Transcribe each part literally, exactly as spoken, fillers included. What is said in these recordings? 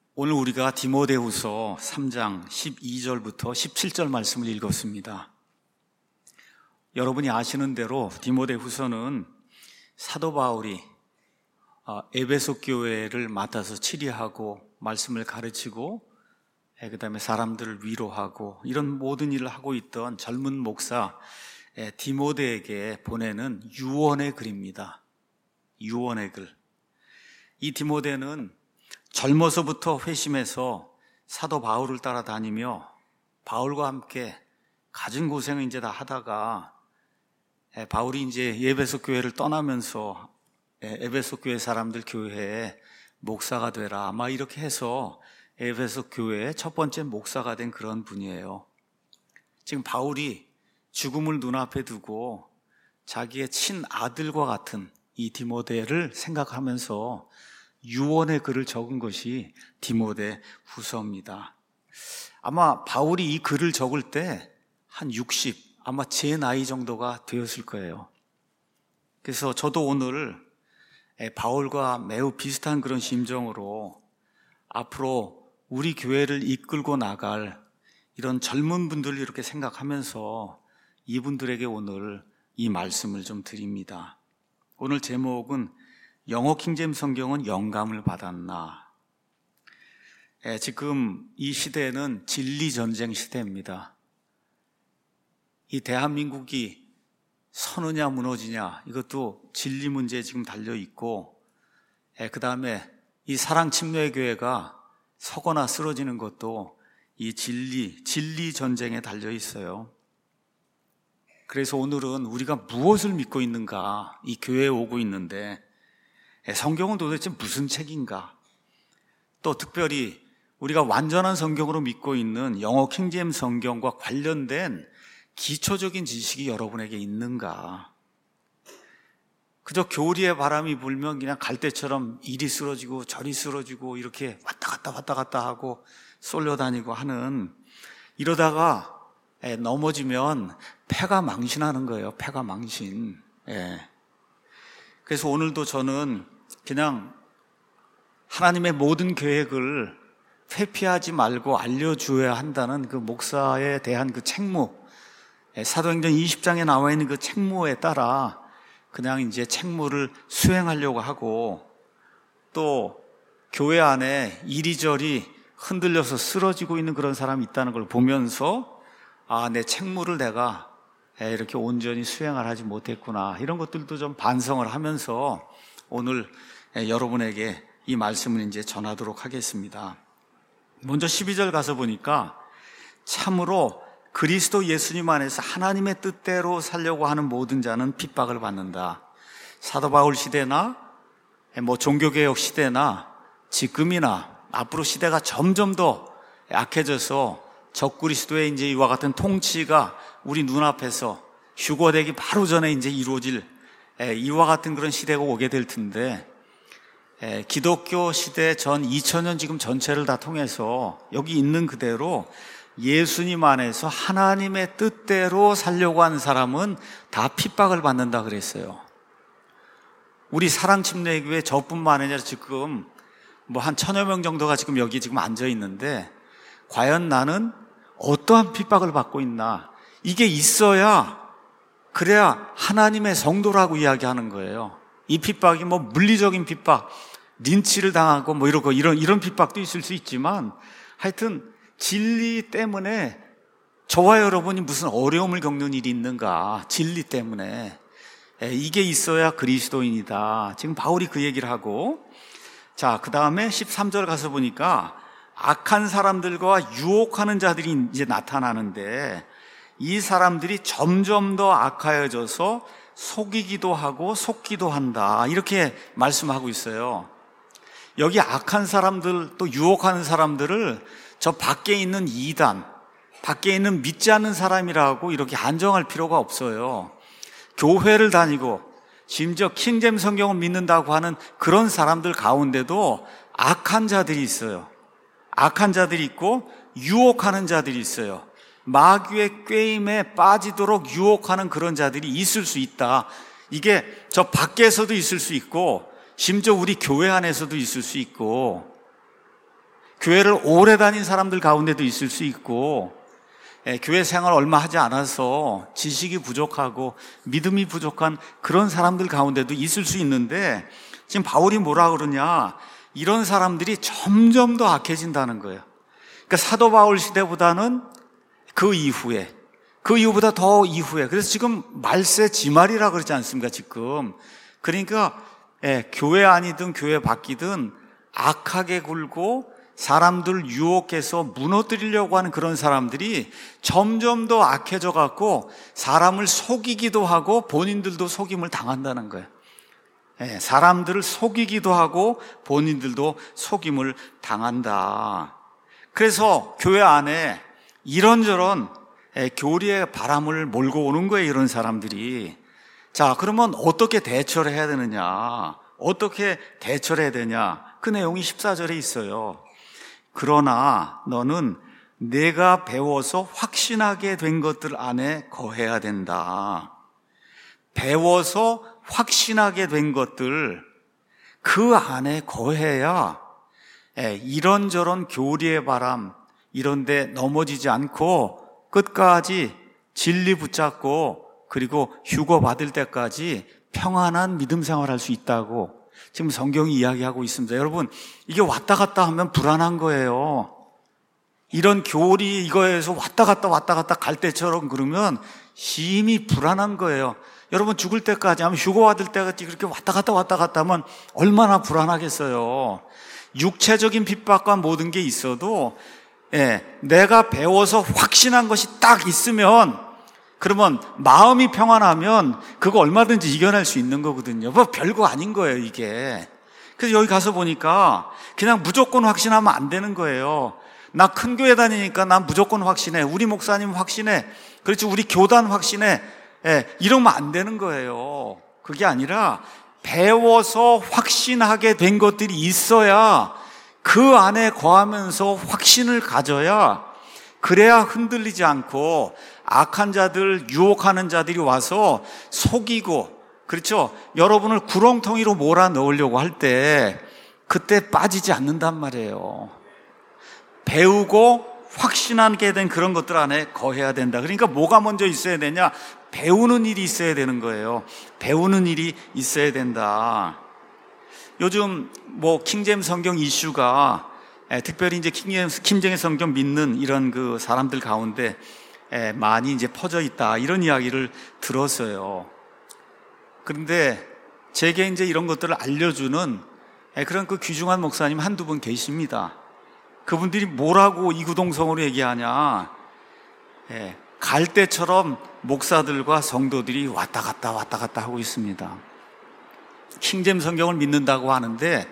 오늘 우리가 디모데후서 삼 장 십이 절부터 십칠 절 말씀을 읽었습니다. 여러분이 아시는 대로 디모데후서는 사도 바울이 에베소 교회를 맡아서 치리하고 말씀을 가르치고 그 다음에 사람들을 위로하고 이런 모든 일을 하고 있던 젊은 목사 디모데에게 보내는 유언의 글입니다. 유언의 글. 이 디모데는 젊어서부터 회심해서 사도 바울을 따라다니며 바울과 함께 가진 고생을 이제 다 하다가 바울이 이제 에베소 교회를 떠나면서 에베소 교회 사람들 교회에 목사가 되라 아마 이렇게 해서 에베소 교회의 첫 번째 목사가 된 그런 분이에요. 지금 바울이 죽음을 눈앞에 두고 자기의 친아들과 같은 이 디모데를 생각하면서 유언의 글을 적은 것이 디모데 후서입니다. 아마 바울이 이 글을 적을 때 한 육십, 아마 제 나이 정도가 되었을 거예요. 그래서 저도 오늘 바울과 매우 비슷한 그런 심정으로 앞으로 우리 교회를 이끌고 나갈 이런 젊은 분들을 이렇게 생각하면서 이분들에게 오늘 이 말씀을 좀 드립니다. 오늘 제목은 영어 킹제임스 성경은 영감을 받았나? 예, 지금 이 시대는 진리 전쟁 시대입니다. 이 대한민국이 서느냐 무너지냐 이것도 진리 문제에 지금 달려 있고, 예, 그 다음에 이 사랑 침례 교회가 서거나 쓰러지는 것도 이 진리 진리 전쟁에 달려 있어요. 그래서 오늘은 우리가 무엇을 믿고 있는가, 이 교회에 오고 있는데 성경은 도대체 무슨 책인가? 또 특별히 우리가 완전한 성경으로 믿고 있는 영어 킹제임스 성경과 관련된 기초적인 지식이 여러분에게 있는가? 그저 교리의 바람이 불면 그냥 갈대처럼 이리 쓰러지고 저리 쓰러지고 이렇게 왔다 갔다 왔다 갔다 하고 쏠려다니고 하는, 이러다가 넘어지면 패가 망신하는 거예요. 패가 망신. 예. 그래서 오늘도 저는 그냥 하나님의 모든 계획을 회피하지 말고 알려줘야 한다는 그 목사에 대한 그 책무, 사도행전 이십 장에 나와 있는 그 책무에 따라 그냥 이제 책무를 수행하려고 하고, 또 교회 안에 이리저리 흔들려서 쓰러지고 있는 그런 사람이 있다는 걸 보면서 아, 내 책무를 내가 이렇게 온전히 수행을 하지 못했구나, 이런 것들도 좀 반성을 하면서 오늘 여러분에게 이 말씀을 이제 전하도록 하겠습니다. 먼저 십이 절 가서 보니까 참으로 그리스도 예수님 안에서 하나님의 뜻대로 살려고 하는 모든 자는 핍박을 받는다. 사도 바울 시대나 뭐 종교개혁 시대나 지금이나 앞으로 시대가 점점 더 약해져서 적그리스도의 이제 이와 같은 통치가 우리 눈앞에서 휴거되기 바로 전에 이제 이루어질 이와 같은 그런 시대가 오게 될 텐데, 기독교 시대 전 이천 년 지금 전체를 다 통해서 여기 있는 그대로 예수님 안에서 하나님의 뜻대로 살려고 하는 사람은 다 핍박을 받는다 그랬어요. 우리 사랑침례교회 저뿐만 아니라 지금 뭐 한 천여 명 정도가 지금 여기 지금 앉아 있는데, 과연 나는 어떠한 핍박을 받고 있나? 이게 있어야, 그래야 하나님의 성도라고 이야기하는 거예요. 이 핍박이 뭐 물리적인 핍박, 린치를 당하고 뭐 이러고 이런 이런 핍박도 있을 수 있지만, 하여튼 진리 때문에 저와 여러분이 무슨 어려움을 겪는 일이 있는가? 진리 때문에 이게 있어야 그리스도인이다. 지금 바울이 그 얘기를 하고, 자, 그 다음에 십삼 절 가서 보니까 악한 사람들과 유혹하는 자들이 이제 나타나는데, 이 사람들이 점점 더 악하여져서 속이기도 하고 속기도 한다, 이렇게 말씀하고 있어요. 여기 악한 사람들, 또 유혹하는 사람들을 저 밖에 있는 이단, 밖에 있는 믿지 않는 사람이라고 이렇게 한정할 필요가 없어요. 교회를 다니고 심지어 킹제임스 성경을 믿는다고 하는 그런 사람들 가운데도 악한 자들이 있어요. 악한 자들이 있고 유혹하는 자들이 있어요. 마귀의 꾀임에 빠지도록 유혹하는 그런 자들이 있을 수 있다. 이게 저 밖에서도 있을 수 있고 심지어 우리 교회 안에서도 있을 수 있고, 교회를 오래 다닌 사람들 가운데도 있을 수 있고, 예, 교회 생활 얼마 하지 않아서 지식이 부족하고 믿음이 부족한 그런 사람들 가운데도 있을 수 있는데, 지금 바울이 뭐라 그러냐, 이런 사람들이 점점 더 악해진다는 거예요. 그러니까 사도 바울 시대보다는 그 이후에, 그 이후보다 더 이후에, 그래서 지금 말세 지말이라 그러지 않습니까, 지금. 그러니까 예, 교회 안이든 교회 밖이든 악하게 굴고 사람들 유혹해서 무너뜨리려고 하는 그런 사람들이 점점 더 악해져 갖고 사람을 속이기도 하고 본인들도 속임을 당한다는 거예요. 예, 사람들을 속이기도 하고 본인들도 속임을 당한다. 그래서 교회 안에 이런저런 예, 교리의 바람을 몰고 오는 거예요, 이런 사람들이. 자, 그러면 어떻게 대처를 해야 되느냐? 어떻게 대처를 해야 되냐? 그 내용이 십사 절에 있어요. 그러나 너는 내가 배워서 확신하게 된 것들 안에 거해야 된다. 배워서 확신하게 된 것들 그 안에 거해야 이런저런 교리의 바람 이런 데 넘어지지 않고 끝까지 진리 붙잡고 그리고 휴거 받을 때까지 평안한 믿음 생활할 수 있다고 지금 성경이 이야기하고 있습니다. 여러분, 이게 왔다 갔다 하면 불안한 거예요. 이런 교리 이거에서 왔다 갔다 왔다 갔다 갈 때처럼 그러면 심히 불안한 거예요. 여러분, 죽을 때까지 하면 휴거 받을 때까지 그렇게 왔다 갔다 왔다 갔다 하면 얼마나 불안하겠어요. 육체적인 핍박과 모든 게 있어도 예, 내가 배워서 확신한 것이 딱 있으면 그러면 마음이 평안하면 그거 얼마든지 이겨낼 수 있는 거거든요. 뭐 별거 아닌 거예요, 이게. 그래서 여기 가서 보니까 그냥 무조건 확신하면 안 되는 거예요. 나 큰 교회 다니니까 난 무조건 확신해. 우리 목사님 확신해. 그렇지, 우리 교단 확신해. 예, 이러면 안 되는 거예요. 그게 아니라 배워서 확신하게 된 것들이 있어야 그 안에 거하면서 확신을 가져야 그래야 흔들리지 않고 악한 자들, 유혹하는 자들이 와서 속이고, 그렇죠? 여러분을 구렁텅이로 몰아넣으려고 할 때 그때 빠지지 않는단 말이에요. 배우고 확신하게 된 그런 것들 안에 거해야 된다. 그러니까 뭐가 먼저 있어야 되냐? 배우는 일이 있어야 되는 거예요. 배우는 일이 있어야 된다. 요즘 뭐 킹제임스 성경 이슈가 에, 특별히 이제 킹제임스, 킹제임스 성경 믿는 이런 그 사람들 가운데 에, 많이 이제 퍼져 있다, 이런 이야기를 들었어요. 그런데 제게 이제 이런 것들을 알려주는 에, 그런 그 귀중한 목사님 한두 분 계십니다. 그분들이 뭐라고 이구동성으로 얘기하냐? 에, 갈 때처럼 목사들과 성도들이 왔다 갔다 왔다 갔다 하고 있습니다. 킹제임스 성경을 믿는다고 하는데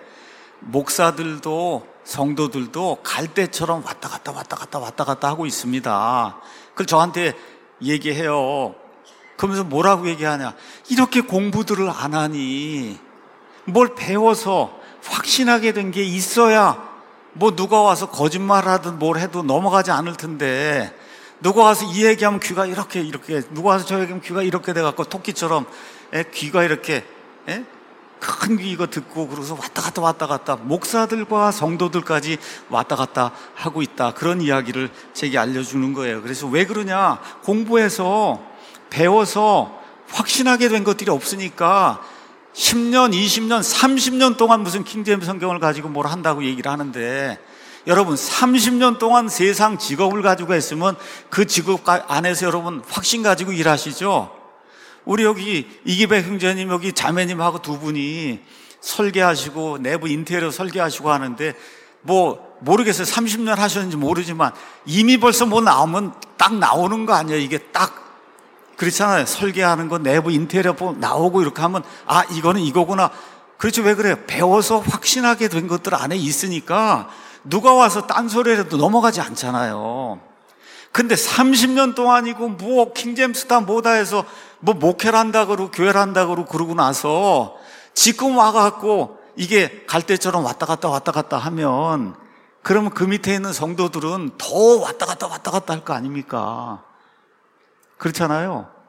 목사들도 성도들도 갈 때처럼 왔다 갔다 왔다 갔다 왔다 갔다 하고 있습니다. 그걸 저한테 얘기해요. 그러면서 뭐라고 얘기하냐? 이렇게 공부들을 안 하니 뭘 배워서 확신하게 된 게 있어야 뭐 누가 와서 거짓말하든 뭘 해도 넘어가지 않을 텐데, 누가 와서 이 얘기하면 귀가 이렇게 이렇게, 누가 와서 저 얘기하면 귀가 이렇게 돼갖고 토끼처럼 에, 귀가 이렇게 에? 큰 귀 이거 듣고 그러고서 왔다 갔다 왔다 갔다 목사들과 성도들까지 왔다 갔다 하고 있다, 그런 이야기를 제게 알려주는 거예요. 그래서 왜 그러냐? 공부해서 배워서 확신하게 된 것들이 없으니까 십 년, 이십 년, 삼십 년 동안 무슨 킹제임스 성경을 가지고 뭘 한다고 얘기를 하는데, 여러분 삼십 년 동안 세상 직업을 가지고 했으면 그 직업 안에서 여러분 확신 가지고 일하시죠? 우리 여기 이기백 형제님, 여기 자매님하고 두 분이 설계하시고 내부 인테리어 설계하시고 하는데 뭐 모르겠어요. 삼십 년 하셨는지 모르지만 이미 벌써 뭐 나오면 딱 나오는 거 아니에요. 이게 딱 그렇잖아요. 설계하는 거 내부 인테리어 나오고 이렇게 하면 아, 이거는 이거구나. 그렇죠. 왜 그래요? 배워서 확신하게 된 것들 안에 있으니까 누가 와서 딴소리라도 넘어가지 않잖아요. 근데 삼십 년 동안이고 뭐 킹제임스다 뭐다 해서 뭐 목회를 한다 그러고 교회를 한다 그러고 그러고 나서 지금 와갖고 이게 갈 때처럼 왔다 갔다 왔다 갔다 하면 그러면 그 밑에 있는 성도들은 더 왔다 갔다 왔다 갔다 할 거 아닙니까? 그렇잖아요.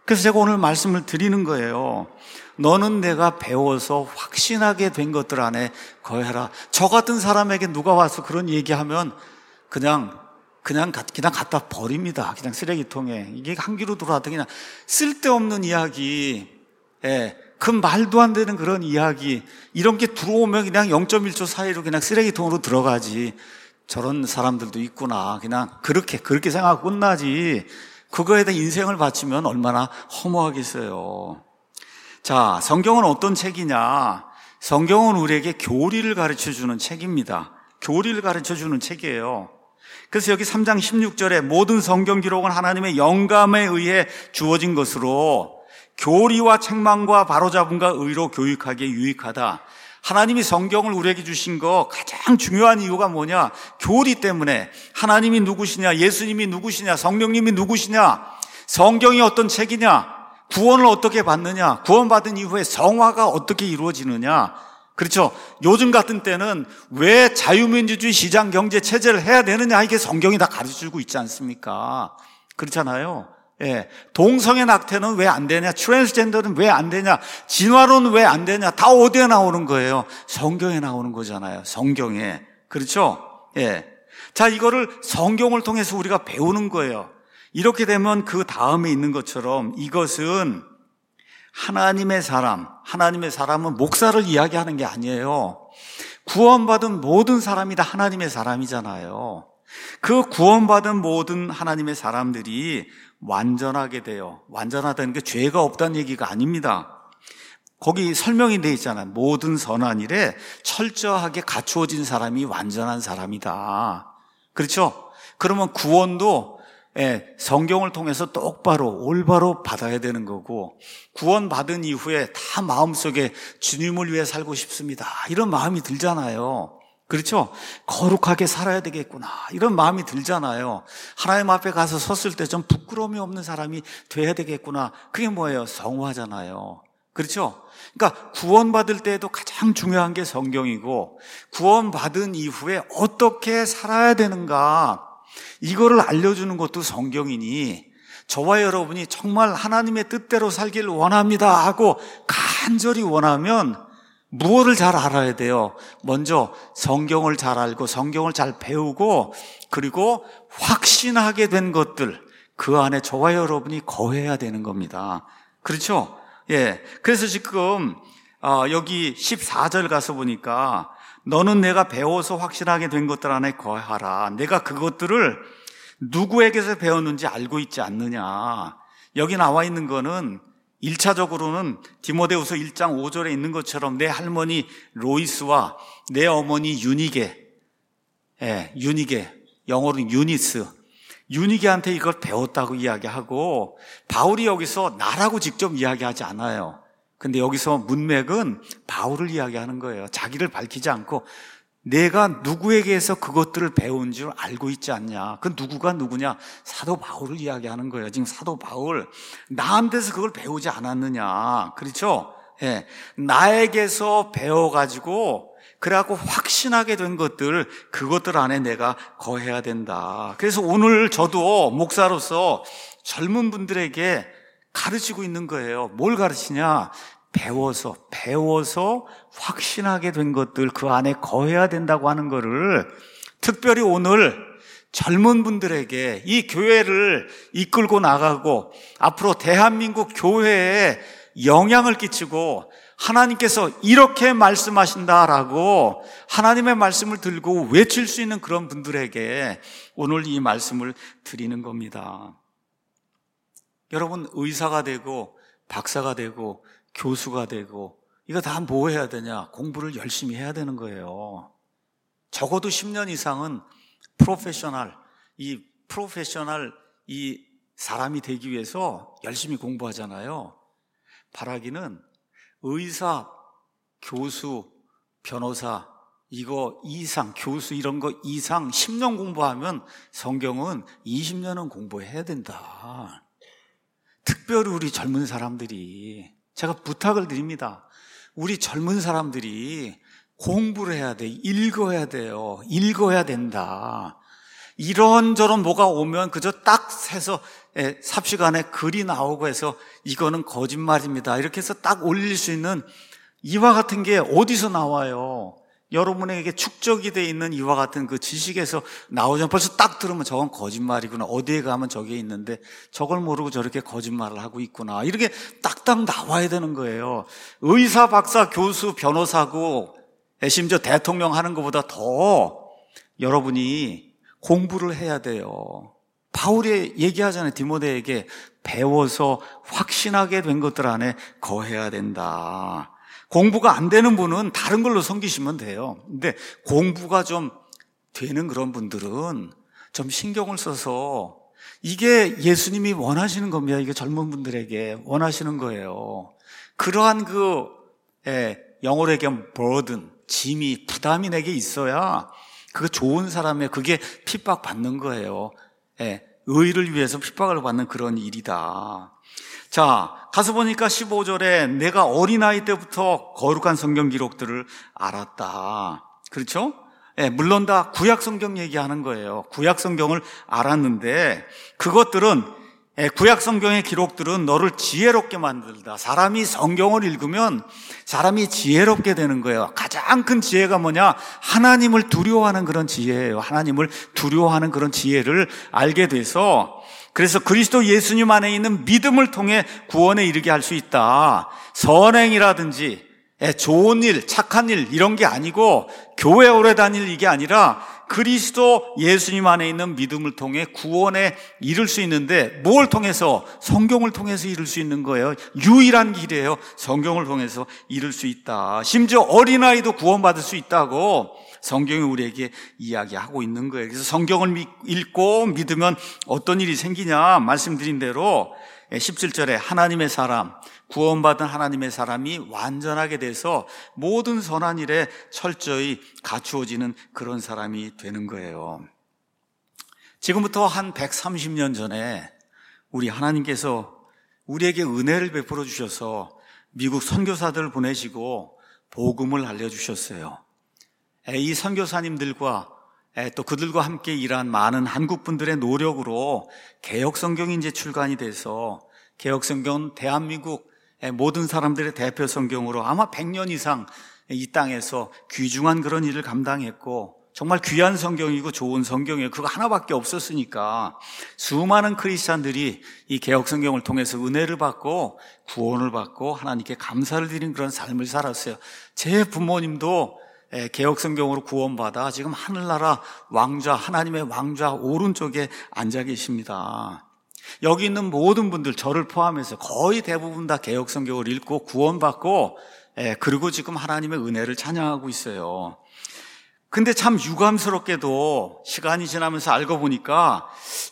그래서 제가 오늘 말씀을 드리는 거예요. 너는 내가 배워서 확신하게 된 것들 안에 거해라. 저 같은 사람에게 누가 와서 그런 얘기하면 그냥 그냥 그냥 갖다 버립니다. 그냥 쓰레기통에. 이게 한 귀로 들어왔다 그냥 쓸데없는 이야기, 예, 그 말도 안 되는 그런 이야기, 이런 게 들어오면 그냥 영 점 일 초 사이로 그냥 쓰레기통으로 들어가지. 저런 사람들도 있구나. 그냥 그렇게 그렇게 생각하고 끝나지. 그거에 대해 인생을 바치면 얼마나 허무하겠어요. 자, 성경은 어떤 책이냐? 성경은 우리에게 교리를 가르쳐주는 책입니다. 교리를 가르쳐주는 책이에요. 그래서 여기 삼 장 십육 절에 모든 성경 기록은 하나님의 영감에 의해 주어진 것으로 교리와 책망과 바로잡음과 의로 교육하기에 유익하다. 하나님이 성경을 우리에게 주신 거 가장 중요한 이유가 뭐냐? 교리 때문에. 하나님이 누구시냐? 예수님이 누구시냐? 성령님이 누구시냐? 성경이 어떤 책이냐? 구원을 어떻게 받느냐? 구원받은 이후에 성화가 어떻게 이루어지느냐? 그렇죠? 요즘 같은 때는 왜 자유민주주의 시장 경제 체제를 해야 되느냐? 이게 성경이 다 가르쳐주고 있지 않습니까? 그렇잖아요. 예. 동성애 낙태는 왜 안 되냐? 트랜스젠더는 왜 안 되냐? 진화론은 왜 안 되냐? 다 어디에 나오는 거예요? 성경에 나오는 거잖아요. 성경에. 그렇죠? 예. 자, 이거를 성경을 통해서 우리가 배우는 거예요. 이렇게 되면 그 다음에 있는 것처럼 이것은 하나님의 사람, 하나님의 사람은 목사를 이야기하는 게 아니에요. 구원받은 모든 사람이 다 하나님의 사람이잖아요. 그 구원받은 모든 하나님의 사람들이 완전하게 돼요. 완전하다는 게 죄가 없다는 얘기가 아닙니다. 거기 설명이 돼 있잖아요. 모든 선한 일에 철저하게 갖추어진 사람이 완전한 사람이다. 그렇죠? 그러면 구원도 예, 성경을 통해서 똑바로 올바로 받아야 되는 거고, 구원받은 이후에 다 마음속에 주님을 위해 살고 싶습니다, 이런 마음이 들잖아요. 그렇죠? 거룩하게 살아야 되겠구나, 이런 마음이 들잖아요. 하나님 앞에 가서 섰을 때 좀 부끄러움이 없는 사람이 돼야 되겠구나. 그게 뭐예요? 성화잖아요. 그렇죠? 그러니까 구원받을 때에도 가장 중요한 게 성경이고, 구원받은 이후에 어떻게 살아야 되는가, 이거를 알려주는 것도 성경이니, 저와 여러분이 정말 하나님의 뜻대로 살기를 원합니다 하고 간절히 원하면 무엇을 잘 알아야 돼요? 먼저 성경을 잘 알고 성경을 잘 배우고, 그리고 확신하게 된 것들, 그 안에 저와 여러분이 거해야 되는 겁니다. 그렇죠? 예. 그래서 지금 여기 십사 절 가서 보니까 너는 내가 배워서 확신하게 된 것들 안에 거하라. 내가 그것들을 누구에게서 배웠는지 알고 있지 않느냐. 여기 나와 있는 거는 일 차적으로는 디모데후서 일 장 오 절에 있는 것처럼 내 할머니 로이스와 내 어머니 유니게, 예, 유니게, 영어로는 유니스, 유니게한테 이걸 배웠다고 이야기하고, 바울이 여기서 나라고 직접 이야기하지 않아요. 근데 여기서 문맥은 바울을 이야기하는 거예요. 자기를 밝히지 않고 내가 누구에게서 그것들을 배운 줄 알고 있지 않냐. 그 누구가 누구냐? 사도 바울을 이야기하는 거예요. 지금 사도 바울, 나한테서 그걸 배우지 않았느냐. 그렇죠? 예. 나에게서 배워가지고 그래갖고 확신하게 된 것들, 그것들 안에 내가 거해야 된다. 그래서 오늘 저도 목사로서 젊은 분들에게 가르치고 있는 거예요. 뭘 가르치냐? 배워서, 배워서 확신하게 된 것들, 그 안에 거해야 된다고 하는 거를 특별히 오늘 젊은 분들에게 이 교회를 이끌고 나가고 앞으로 대한민국 교회에 영향을 끼치고 하나님께서 이렇게 말씀하신다라고 하나님의 말씀을 들고 외칠 수 있는 그런 분들에게 오늘 이 말씀을 드리는 겁니다. 여러분, 의사가 되고 박사가 되고 교수가 되고 이거 다 뭐 해야 되냐? 공부를 열심히 해야 되는 거예요. 적어도 십 년 이상은 프로페셔널, 이 프로페셔널 이 사람이 되기 위해서 열심히 공부하잖아요. 바라기는 의사, 교수, 변호사 이거 이상, 교수 이런 거 이상 십 년 공부하면 성경은 이십 년은 공부해야 된다. 특별히 우리 젊은 사람들이, 제가 부탁을 드립니다. 우리 젊은 사람들이 공부를 해야 돼. 읽어야 돼요. 읽어야 된다. 이런저런 뭐가 오면 그저 딱 해서 삽시간에 글이 나오고 해서 이거는 거짓말입니다, 이렇게 해서 딱 올릴 수 있는 이와 같은 게 어디서 나와요? 여러분에게 축적이 되어 있는 이와 같은 그 지식에서 나오잖아요. 벌써 딱 들으면 저건 거짓말이구나, 어디에 가면 저게 있는데 저걸 모르고 저렇게 거짓말을 하고 있구나, 이렇게 딱딱 나와야 되는 거예요. 의사, 박사, 교수, 변호사고 심지어 대통령 하는 것보다 더 여러분이 공부를 해야 돼요. 바울이 얘기하잖아요. 디모데에게 배워서 확신하게 된 것들 안에 거해야 된다. 공부가 안 되는 분은 다른 걸로 섬기시면 돼요. 근데 공부가 좀 되는 그런 분들은 좀 신경을 써서, 이게 예수님이 원하시는 겁니다. 이게 젊은 분들에게 원하시는 거예요. 그러한 그 예, 영어로 얘기하면 burden, 짐이, 부담이 내게 있어야 그 좋은 사람의 그게 핍박받는 거예요. 예, 의를 위해서 핍박을 받는 그런 일이다. 자, 가서 보니까 십오 절에 내가 어린아이 때부터 거룩한 성경 기록들을 알았다. 그렇죠? 예, 물론 다 구약 성경 얘기하는 거예요. 구약 성경을 알았는데 그것들은, 예, 구약 성경의 기록들은 너를 지혜롭게 만들다. 사람이 성경을 읽으면 사람이 지혜롭게 되는 거예요. 가장 큰 지혜가 뭐냐? 하나님을 두려워하는 그런 지혜예요. 하나님을 두려워하는 그런 지혜를 알게 돼서, 그래서 그리스도 예수님 안에 있는 믿음을 통해 구원에 이르게 할 수 있다. 선행이라든지 좋은 일, 착한 일 이런 게 아니고, 교회 오래 다닐 이게 아니라 그리스도 예수님 안에 있는 믿음을 통해 구원에 이를 수 있는데, 뭘 통해서? 성경을 통해서 이룰 수 있는 거예요. 유일한 길이에요. 성경을 통해서 이룰 수 있다. 심지어 어린아이도 구원받을 수 있다고 성경이 우리에게 이야기하고 있는 거예요. 그래서 성경을 읽고 믿으면 어떤 일이 생기냐? 말씀드린 대로 십칠 절에 하나님의 사람, 구원받은 하나님의 사람이 완전하게 돼서 모든 선한 일에 철저히 갖추어지는 그런 사람이 되는 거예요. 지금부터 한 백삼십 년 전에 우리 하나님께서 우리에게 은혜를 베풀어 주셔서 미국 선교사들을 보내시고 복음을 알려주셨어요. 이 선교사님들과 또 그들과 함께 일한 많은 한국 분들의 노력으로 개혁성경이 이제 출간이 돼서, 개혁성경은 대한민국 모든 사람들의 대표 성경으로 아마 백 년 이상 이 땅에서 귀중한 그런 일을 감당했고, 정말 귀한 성경이고 좋은 성경이에요. 그거 하나밖에 없었으니까 수많은 크리스찬들이 이 개혁성경을 통해서 은혜를 받고 구원을 받고 하나님께 감사를 드리는 그런 삶을 살았어요. 제 부모님도 개혁성경으로 구원받아 지금 하늘나라 왕좌, 하나님의 왕좌 오른쪽에 앉아 계십니다. 여기 있는 모든 분들, 저를 포함해서 거의 대부분 다 개혁성경을 읽고 구원받고, 그리고 지금 하나님의 은혜를 찬양하고 있어요. 근데 참 유감스럽게도 시간이 지나면서 알고 보니까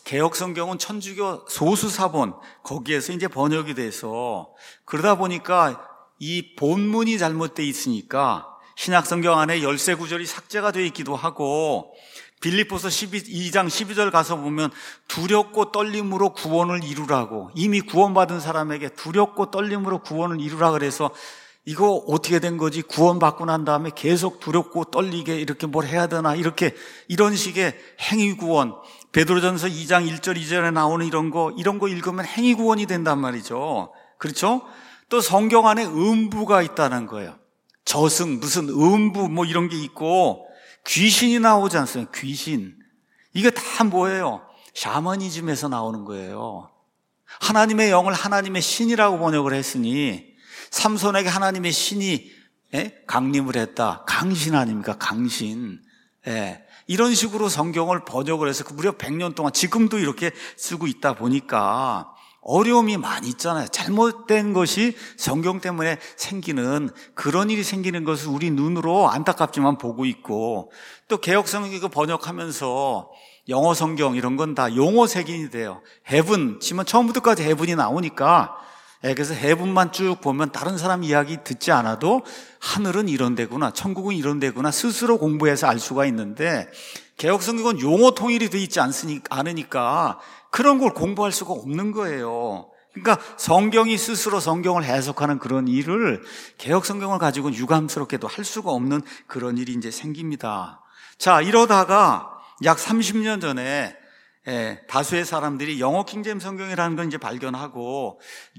개혁성경은 천주교 소수사본, 거기에서 이제 번역이 돼서, 그러다 보니까 이 본문이 잘못되어 있으니까 신약성경 안에 열세 구절이 삭제가 되어 있기도 하고, 빌립보서 십이 장 십이 절 가서 보면 두렵고 떨림으로 구원을 이루라고, 이미 구원받은 사람에게 두렵고 떨림으로 구원을 이루라 그래서 이거 어떻게 된 거지? 구원받고 난 다음에 계속 두렵고 떨리게 이렇게 뭘 해야 되나? 이렇게 이런 식의 행위구원, 베드로전서 이 장 일 절 이 절에 나오는 이런 거 이런 거 읽으면 행위구원이 된단 말이죠. 그렇죠? 또 성경 안에 음부가 있다는 거예요. 저승, 무슨 음부 뭐 이런 게 있고, 귀신이 나오지 않습니까? 귀신. 이게 다 뭐예요? 샤머니즘에서 나오는 거예요. 하나님의 영을 하나님의 신이라고 번역을 했으니, 삼손에게 하나님의 신이 예? 강림을 했다. 강신 아닙니까? 강신. 예. 이런 식으로 성경을 번역을 해서 무려 백 년 동안 지금도 이렇게 쓰고 있다 보니까 어려움이 많이 있잖아요. 잘못된 것이 성경 때문에 생기는 그런 일이 생기는 것을 우리 눈으로 안타깝지만 보고 있고, 또 개혁성경 번역하면서 영어 성경 이런 건 다 용어 색인이 돼요. heaven 치면 처음부터까지 heaven이 나오니까, 그래서 heaven만 쭉 보면 다른 사람 이야기 듣지 않아도 하늘은 이런 데구나, 천국은 이런 데구나 스스로 공부해서 알 수가 있는데, 개혁성경은 용어 통일이 되어 있지 않으니까 그런 걸 공부할 수가 없는 거예요. 그러니까 성경이 스스로 성경을 해석하는 그런 일을 개혁성경을 가지고는 유감스럽게도 할 수가 없는 그런 일이 이제 생깁니다. 자, 이러다가 약 삼십 년 전에 예, 다수의 사람들이 영어 킹제임 성경이라는 걸 이제 발견하고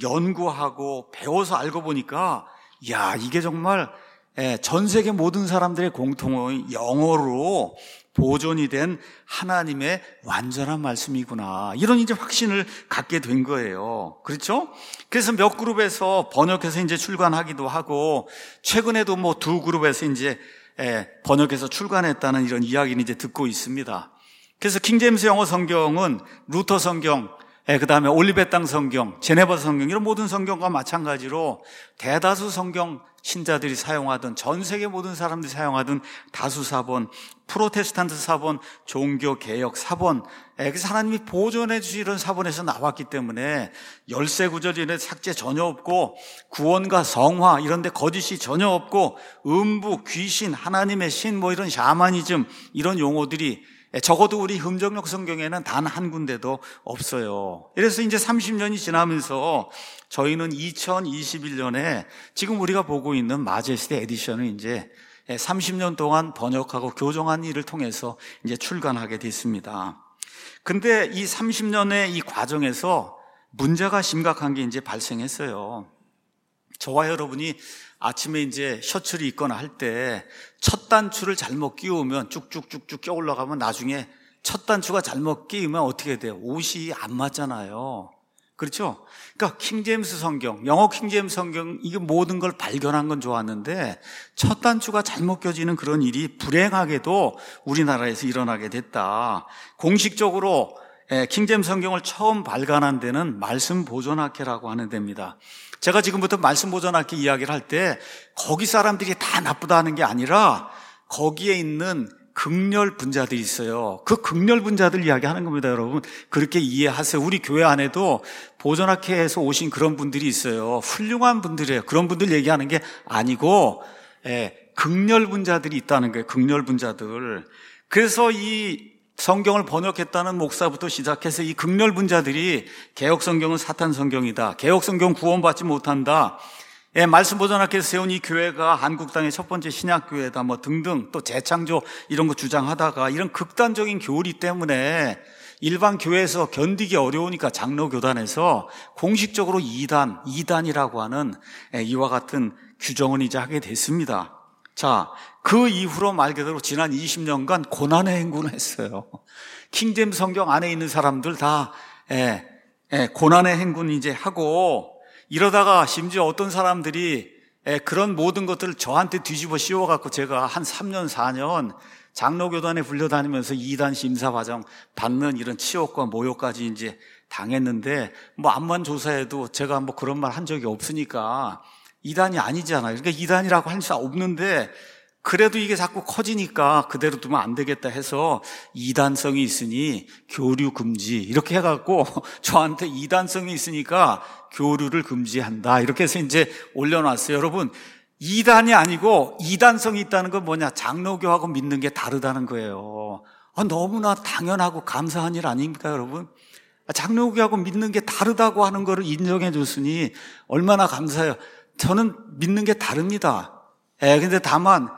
연구하고 배워서 알고 보니까 야, 이게 정말 예, 전 세계 모든 사람들의 공통의 영어로 보존이 된 하나님의 완전한 말씀이구나. 이런 이제 확신을 갖게 된 거예요. 그렇죠? 그래서 몇 그룹에서 번역해서 이제 출간하기도 하고, 최근에도 뭐 두 그룹에서 이제 예, 번역해서 출간했다는 이런 이야기는 이제 듣고 있습니다. 그래서 킹제임스 영어 성경은 루터 성경, 예, 그 다음에 올리벳 땅 성경, 제네바 성경, 이런 모든 성경과 마찬가지로 대다수 성경 신자들이 사용하던, 전 세계 모든 사람들이 사용하던 다수 사본, 프로테스탄트 사본, 종교 개혁 사본, 예, 그래서 하나님이 보존해 주신 이런 사본에서 나왔기 때문에 열세 구절 이내 삭제 전혀 없고, 구원과 성화 이런 데 거짓이 전혀 없고, 음부, 귀신, 하나님의 신, 뭐 이런 샤머니즘 이런 용어들이 적어도 우리 흠정역 성경에는 단 한 군데도 없어요. 그래서 이제 삼십 년이 지나면서 저희는 이천이십일 년에 지금 우리가 보고 있는 마제스티 에디션을 이제 삼십 년 동안 번역하고 교정한 일을 통해서 이제 출간하게 됐습니다. 근데 이 삼십 년의 이 과정에서 문제가 심각한 게 이제 발생했어요. 저와 여러분이 아침에 이제 셔츠를 입거나 할 때 첫 단추를 잘못 끼우면 쭉쭉쭉쭉 껴 올라가면 나중에 첫 단추가 잘못 끼우면 어떻게 돼요? 옷이 안 맞잖아요. 그렇죠? 그러니까 킹제임스 성경, 영어 킹제임스 성경, 이게 모든 걸 발견한 건 좋았는데 첫 단추가 잘못 껴지는 그런 일이 불행하게도 우리나라에서 일어나게 됐다. 공식적으로 킹제임스 성경을 처음 발간한 데는 말씀 보존학회라고 하는 데입니다. 제가 지금부터 말씀 보존학회 이야기를 할 때 거기 사람들이 다 나쁘다는 게 아니라 거기에 있는 극렬 분자들이 있어요. 그 극렬 분자들 이야기하는 겁니다, 여러분. 그렇게 이해하세요. 우리 교회 안에도 보존학회에서 오신 그런 분들이 있어요. 훌륭한 분들이에요. 그런 분들 얘기하는 게 아니고 예, 극렬 분자들이 있다는 거예요. 극렬 분자들. 그래서 이 성경을 번역했다는 목사부터 시작해서 이 극렬 분자들이 개혁 성경은 사탄 성경이다, 개혁 성경 구원받지 못한다, 예, 말씀 보존학회에서 세운 이 교회가 한국 땅의 첫 번째 신약 교회다, 뭐 등등, 또 재창조 이런 거 주장하다가 이런 극단적인 교리 때문에 일반 교회에서 견디기 어려우니까 장로교단에서 공식적으로 이단, 이단이라고 하는 이와 같은 규정을 이제 하게 됐습니다. 자, 그 이후로 말 그대로 지난 이십 년간 고난의 행군을 했어요. 킹제임스 성경 안에 있는 사람들 다 예, 예, 고난의 행군 이제 하고, 이러다가 심지어 어떤 사람들이 예, 그런 모든 것들을 저한테 뒤집어 씌워갖고 제가 한 삼 년, 사 년 장로교단에 불려다니면서 이단 심사 과정 받는 이런 치욕과 모욕까지 이제 당했는데, 뭐 암만 조사해도 제가 뭐 그런 말 한 적이 없으니까 이단이 아니잖아요. 그러니까 이단이라고 할 수 없는데, 그래도 이게 자꾸 커지니까 그대로 두면 안 되겠다 해서 이단성이 있으니 교류 금지 이렇게 해갖고 저한테 이단성이 있으니까 교류를 금지한다 이렇게 해서 이제 올려놨어요. 여러분, 이단이 아니고 이단성이 있다는 건 뭐냐? 장로교하고 믿는 게 다르다는 거예요. 아, 너무나 당연하고 감사한 일 아닙니까, 여러분? 장로교하고 믿는 게 다르다고 하는 거를 인정해 줬으니 얼마나 감사해요. 저는 믿는 게 다릅니다. 예, 근데 다만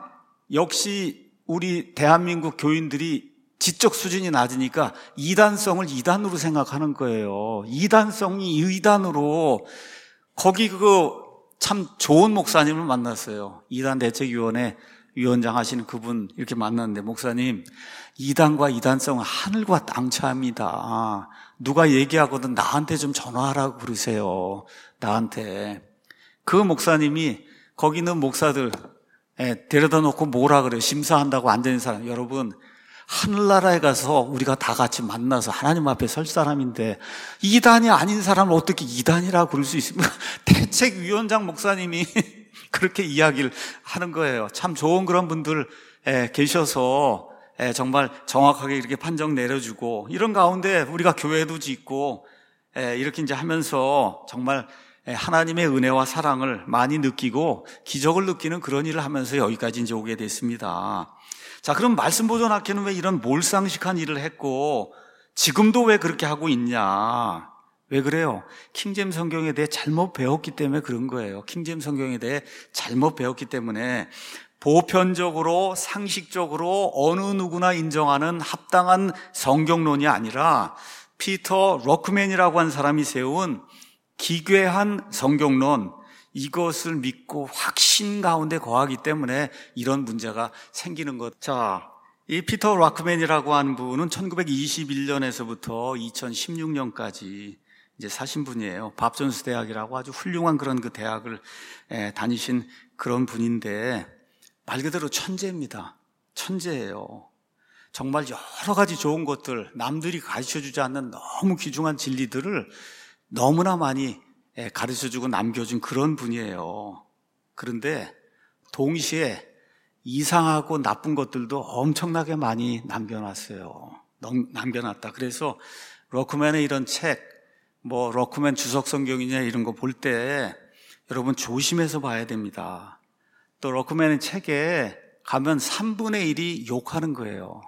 역시 우리 대한민국 교인들이 지적 수준이 낮으니까 이단성을 이단으로 생각하는 거예요. 이단성이 의단으로. 거기 그거 참 좋은 목사님을 만났어요. 이단 대책위원회 위원장 하시는 그분 이렇게 만났는데, 목사님, 이단과 이단성은 하늘과 땅 차이입니다. 누가 얘기하거든 나한테 좀 전화하라고 그러세요. 나한테. 그 목사님이 거기 있는 목사들 예, 데려다 놓고 뭐라 그래요? 심사한다고 앉아있는 사람. 여러분, 하늘나라에 가서 우리가 다 같이 만나서 하나님 앞에 설 사람인데 이단이 아닌 사람을 어떻게 이단이라고 그럴 수 있습니까? 대책위원장 목사님이 그렇게 이야기를 하는 거예요. 참 좋은 그런 분들 예, 계셔서 예, 정말 정확하게 이렇게 판정 내려주고, 이런 가운데 우리가 교회도 짓고 예, 이렇게 이제 하면서 정말 하나님의 은혜와 사랑을 많이 느끼고 기적을 느끼는 그런 일을 하면서 여기까지 이제 오게 됐습니다. 자, 그럼 말씀 보존학회는 왜 이런 몰상식한 일을 했고 지금도 왜 그렇게 하고 있냐? 왜 그래요? 킹제임스 성경에 대해 잘못 배웠기 때문에 그런 거예요. 킹제임스 성경에 대해 잘못 배웠기 때문에 보편적으로 상식적으로 어느 누구나 인정하는 합당한 성경론이 아니라 피터 럭크맨이라고 하는 사람이 세운 기괴한 성경론, 이것을 믿고 확신 가운데 거하기 때문에 이런 문제가 생기는 것. 자, 이 피터 락크맨이라고 하는 분은 천구백이십일 년에서부터 이천십육 년까지 이제 사신 분이에요. 밥존스 대학이라고 아주 훌륭한 그런 그 대학을 다니신 그런 분인데 말 그대로 천재입니다. 천재예요. 정말 여러 가지 좋은 것들, 남들이 가르쳐주지 않는 너무 귀중한 진리들을 너무나 많이 가르쳐주고 남겨준 그런 분이에요. 그런데 동시에 이상하고 나쁜 것들도 엄청나게 많이 남겨놨어요. 남겨놨다. 그래서 럭크맨의 이런 책, 뭐 럭크맨 주석 성경이냐 이런 거 볼 때 여러분 조심해서 봐야 됩니다. 또 럭크맨의 책에 가면 삼분의 일이 욕하는 거예요.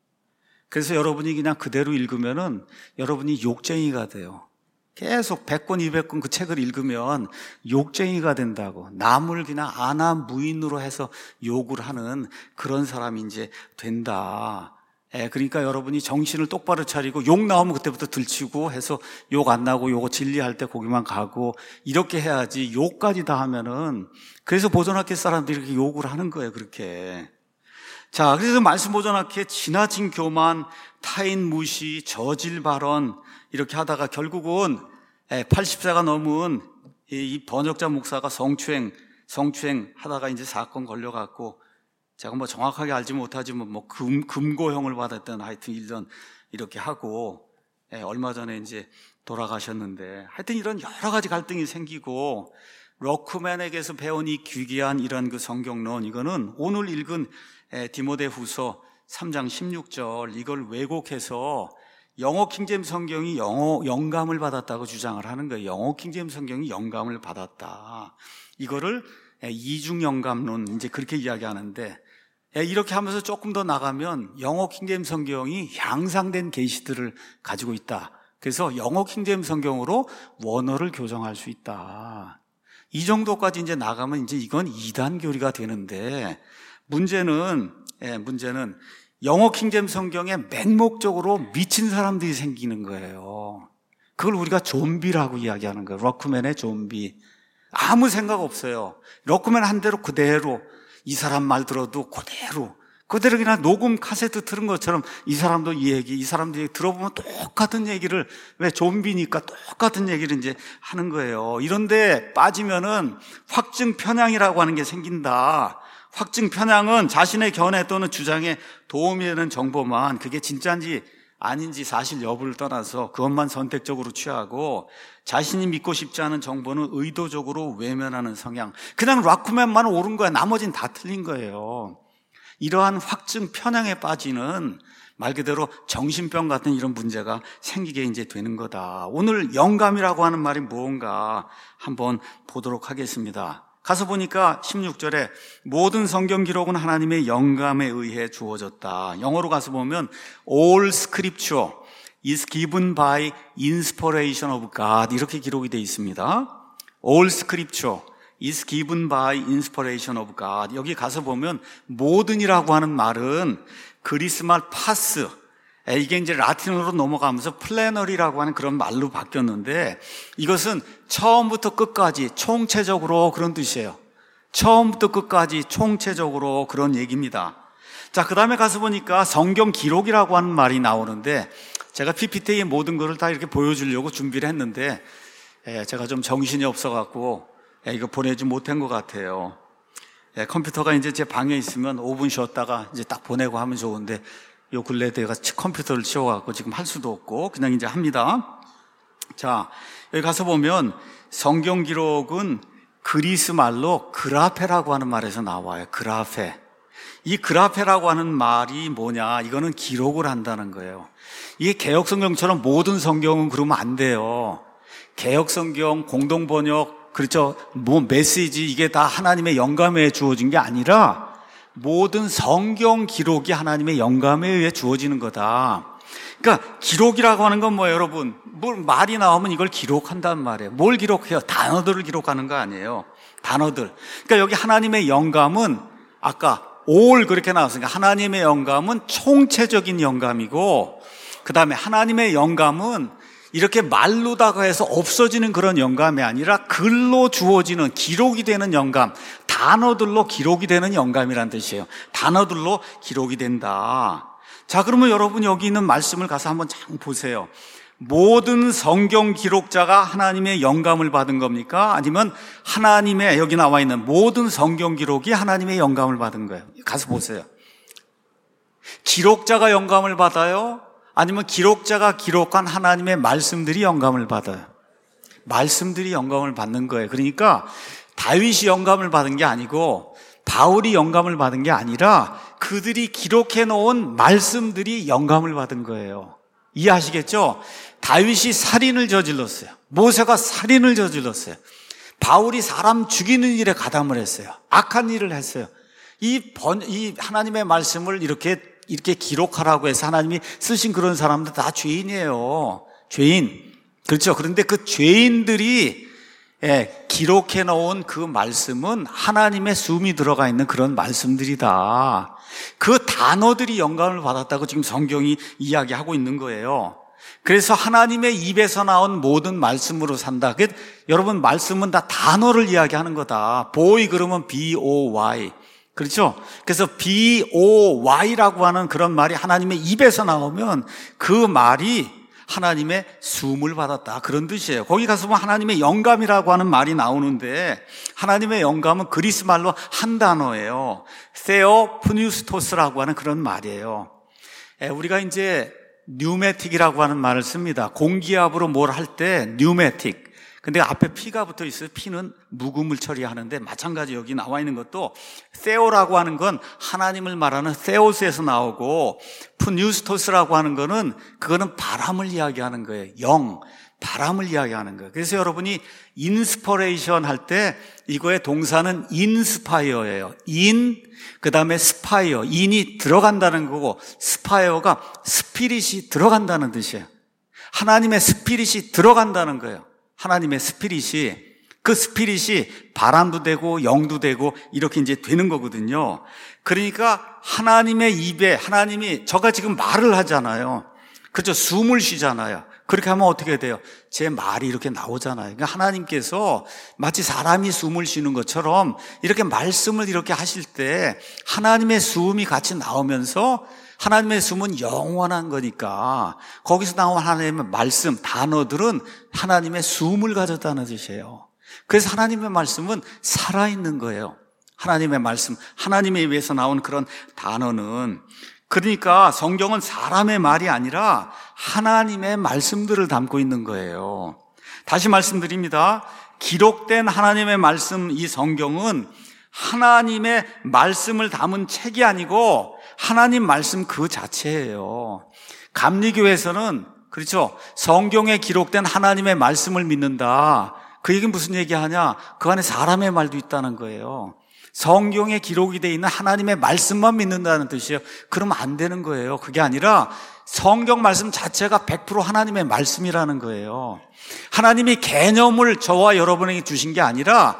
그래서 여러분이 그냥 그대로 읽으면은 여러분이 욕쟁이가 돼요. 계속 백 권, 이백 권 그 책을 읽으면 욕쟁이가 된다고. 남을 그냥 아나무인으로 해서 욕을 하는 그런 사람이 이제 된다. 예, 그러니까 여러분이 정신을 똑바로 차리고 욕 나오면 그때부터 들치고 해서 욕 안 나고 요거 진리할 때 거기만 가고 이렇게 해야지. 욕까지 다 하면은 그래서 보존학교 사람들이 이렇게 욕을 하는 거예요. 그렇게. 자, 그래서 말씀 보존학회 지나친 교만, 타인 무시, 저질 발언 이렇게 하다가 결국은 팔십 세가 넘은 이 번역자 목사가 성추행, 성추행 하다가 이제 사건 걸려갖고 제가 뭐 정확하게 알지 못하지만 뭐 금, 금고형을 받았던 하여튼 이런 이렇게 하고 얼마 전에 이제 돌아가셨는데 하여튼 이런 여러 가지 갈등이 생기고 럭크맨에게서 배운 이 귀귀한 이런 그 성경론 이거는 오늘 읽은 디모데후서 삼 장 십육 절 이걸 왜곡해서 영어 킹제임스 성경이 영어 영감을 받았다고 주장을 하는 거예요. 영어 킹제임스 성경이 영감을 받았다. 이거를 이중 영감론 이제 그렇게 이야기하는데 이렇게 하면서 조금 더 나가면 영어 킹제임스 성경이 향상된 계시들을 가지고 있다. 그래서 영어 킹제임스 성경으로 원어를 교정할 수 있다. 이 정도까지 이제 나가면 이제 이건 이단 교리가 되는데 문제는 예, 문제는 영어 킹제임스 성경에 맹목적으로 미친 사람들이 생기는 거예요. 그걸 우리가 좀비라고 이야기하는 거예요. 럭크맨의 좀비. 아무 생각 없어요. 럭크맨 한 대로 그대로 이 사람 말 들어도 그대로 그대로 그냥 녹음 카세트 틀은 것처럼 이 사람도 이 얘기, 이 사람도 얘기 들어보면 똑같은 얘기를 왜 좀비니까 똑같은 얘기를 이제 하는 거예요. 이런데 빠지면은 확증 편향이라고 하는 게 생긴다. 확증 편향은 자신의 견해 또는 주장에 도움이 되는 정보만 그게 진짜인지 아닌지 사실 여부를 떠나서 그것만 선택적으로 취하고 자신이 믿고 싶지 않은 정보는 의도적으로 외면하는 성향. 그냥 락크맨만 옳은 거야. 나머지는 다 틀린 거예요. 이러한 확증 편향에 빠지는 말 그대로 정신병 같은 이런 문제가 생기게 이제 되는 거다. 오늘 영감이라고 하는 말이 무언가 한번 보도록 하겠습니다. 가서 보니까 십육 절에 모든 성경 기록은 하나님의 영감에 의해 주어졌다. 영어로 가서 보면 All scripture is given by inspiration of God 이렇게 기록이 되어 있습니다. All scripture is given by inspiration of God. 여기 가서 보면 모든이라고 하는 말은 그리스 말 파스, 이게 이제 라틴어로 넘어가면서 플래너리라고 하는 그런 말로 바뀌었는데 이것은 처음부터 끝까지 총체적으로 그런 뜻이에요. 처음부터 끝까지 총체적으로 그런 얘기입니다. 자, 그 다음에 가서 보니까 성경 기록이라고 하는 말이 나오는데 제가 피피티의 모든 것을 다 이렇게 보여주려고 준비를 했는데 제가 좀 정신이 없어갖고 이거 보내지 못한 것 같아요. 컴퓨터가 이제 제 방에 있으면 오 분 쉬었다가 이제 딱 보내고 하면 좋은데 요 근래 내가 컴퓨터를 치워갖고 지금 할 수도 없고 그냥 이제 합니다. 자, 여기 가서 보면 성경 기록은 그리스 말로 그라페라고 하는 말에서 나와요. 그라페. 이 그라페라고 하는 말이 뭐냐? 이거는 기록을 한다는 거예요. 이게 개역 성경처럼 모든 성경은 그러면 안 돼요. 개역 성경, 공동 번역, 그렇죠? 뭐 메시지 이게 다 하나님의 영감에 주어진 게 아니라 모든 성경 기록이 하나님의 영감에 의해 주어지는 거다. 그러니까 기록이라고 하는 건 뭐예요, 여러분? 뭘 말이 나오면 이걸 기록한단 말이에요. 뭘 기록해요? 단어들을 기록하는 거 아니에요. 단어들. 그러니까 여기 하나님의 영감은 아까 all 그렇게 나왔으니까 하나님의 영감은 총체적인 영감이고, 그 다음에 하나님의 영감은 이렇게 말로다가 해서 없어지는 그런 영감이 아니라 글로 주어지는, 기록이 되는 영감, 단어들로 기록이 되는 영감이란 뜻이에요. 단어들로 기록이 된다. 자, 그러면 여러분 여기 있는 말씀을 가서 한번 잘 보세요. 모든 성경 기록자가 하나님의 영감을 받은 겁니까? 아니면 하나님의, 여기 나와 있는 모든 성경 기록이 하나님의 영감을 받은 거예요? 가서 보세요. 기록자가 영감을 받아요? 아니면 기록자가 기록한 하나님의 말씀들이 영감을 받아요? 말씀들이 영감을 받는 거예요. 그러니까 다윗이 영감을 받은 게 아니고 바울이 영감을 받은 게 아니라 그들이 기록해 놓은 말씀들이 영감을 받은 거예요. 이해하시겠죠? 다윗이 살인을 저질렀어요. 모세가 살인을 저질렀어요. 바울이 사람 죽이는 일에 가담을 했어요. 악한 일을 했어요. 이 번, 이 하나님의 말씀을 이렇게 이렇게 기록하라고 해서 하나님이 쓰신 그런 사람들 다 죄인이에요. 죄인. 그렇죠. 그런데 그 죄인들이 예, 기록해 놓은 그 말씀은 하나님의 숨이 들어가 있는 그런 말씀들이다. 그 단어들이 영감을 받았다고 지금 성경이 이야기하고 있는 거예요. 그래서 하나님의 입에서 나온 모든 말씀으로 산다. 여러분, 말씀은 다 단어를 이야기하는 거다. boy 그러면 B O Y. 그렇죠? 그래서 B O Y라고 하는 그런 말이 하나님의 입에서 나오면 그 말이 하나님의 숨을 받았다, 그런 뜻이에요. 거기 가서 보면 하나님의 영감이라고 하는 말이 나오는데, 하나님의 영감은 그리스 말로 한 단어예요. 세오프뉴스토스라고 하는 그런 말이에요. 우리가 이제 뉴매틱이라고 하는 말을 씁니다. 공기압으로 뭘 할 때 뉴매틱. 근데 앞에 P가 붙어 있어요. P는 묵음을 처리하는데, 마찬가지 여기 나와 있는 것도 세오라고 하는 건 하나님을 말하는 세오스에서 나오고, 푸뉴스토스라고 하는 거는 그거는 바람을 이야기하는 거예요. 영, 바람을 이야기하는 거예요. 그래서 여러분이 인스퍼레이션 할 때 이거의 동사는 인스파이어예요. 인, 그 다음에 스파이어. 인이 들어간다는 거고, 스파이어가 스피릿이 들어간다는 뜻이에요. 하나님의 스피릿이 들어간다는 거예요. 하나님의 스피릿이, 그 스피릿이 바람도 되고 영도 되고 이렇게 이제 되는 거거든요. 그러니까 하나님의 입에, 하나님이, 저가 지금 말을 하잖아요. 그렇죠? 숨을 쉬잖아요. 그렇게 하면 어떻게 돼요? 제 말이 이렇게 나오잖아요. 그러니까 하나님께서 마치 사람이 숨을 쉬는 것처럼 이렇게 말씀을 이렇게 하실 때 하나님의 숨이 같이 나오면서, 하나님의 숨은 영원한 거니까 거기서 나온 하나님의 말씀, 단어들은 하나님의 숨을 가졌다는 뜻이에요. 그래서 하나님의 말씀은 살아있는 거예요. 하나님의 말씀, 하나님의 입에서 나온 그런 단어는, 그러니까 성경은 사람의 말이 아니라 하나님의 말씀들을 담고 있는 거예요. 다시 말씀드립니다. 기록된 하나님의 말씀, 이 성경은 하나님의 말씀을 담은 책이 아니고 하나님 말씀 그 자체예요. 감리교에서는, 그렇죠, 성경에 기록된 하나님의 말씀을 믿는다. 그 얘기는 무슨 얘기하냐? 그 안에 사람의 말도 있다는 거예요. 성경에 기록이 되어 있는 하나님의 말씀만 믿는다는 뜻이에요. 그러면 안 되는 거예요. 그게 아니라 성경 말씀 자체가 백 퍼센트 하나님의 말씀이라는 거예요. 하나님이 개념을 저와 여러분에게 주신 게 아니라,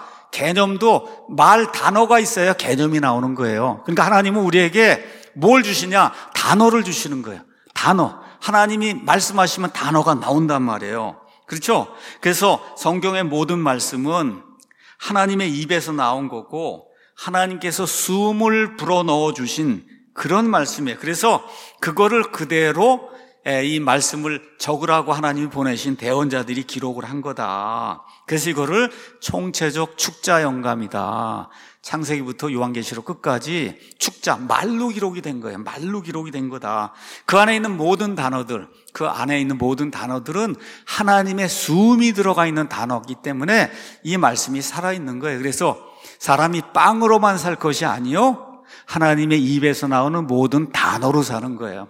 개념도 말 단어가 있어야 개념이 나오는 거예요. 그러니까 하나님은 우리에게 뭘 주시냐? 단어를 주시는 거예요. 단어. 하나님이 말씀하시면 단어가 나온단 말이에요. 그렇죠? 그래서 성경의 모든 말씀은 하나님의 입에서 나온 거고, 하나님께서 숨을 불어넣어 주신 그런 말씀이에요. 그래서 그거를 그대로 이 말씀을 적으라고 하나님이 보내신 대언자들이 기록을 한 거다. 그래서 이거를 총체적 축자 영감이다. 창세기부터 요한계시록 끝까지 축자, 말로 기록이 된 거예요. 말로 기록이 된 거다. 그 안에 있는 모든 단어들, 그 안에 있는 모든 단어들은 하나님의 숨이 들어가 있는 단어이기 때문에 이 말씀이 살아있는 거예요. 그래서 사람이 빵으로만 살 것이 아니요, 하나님의 입에서 나오는 모든 단어로 사는 거예요.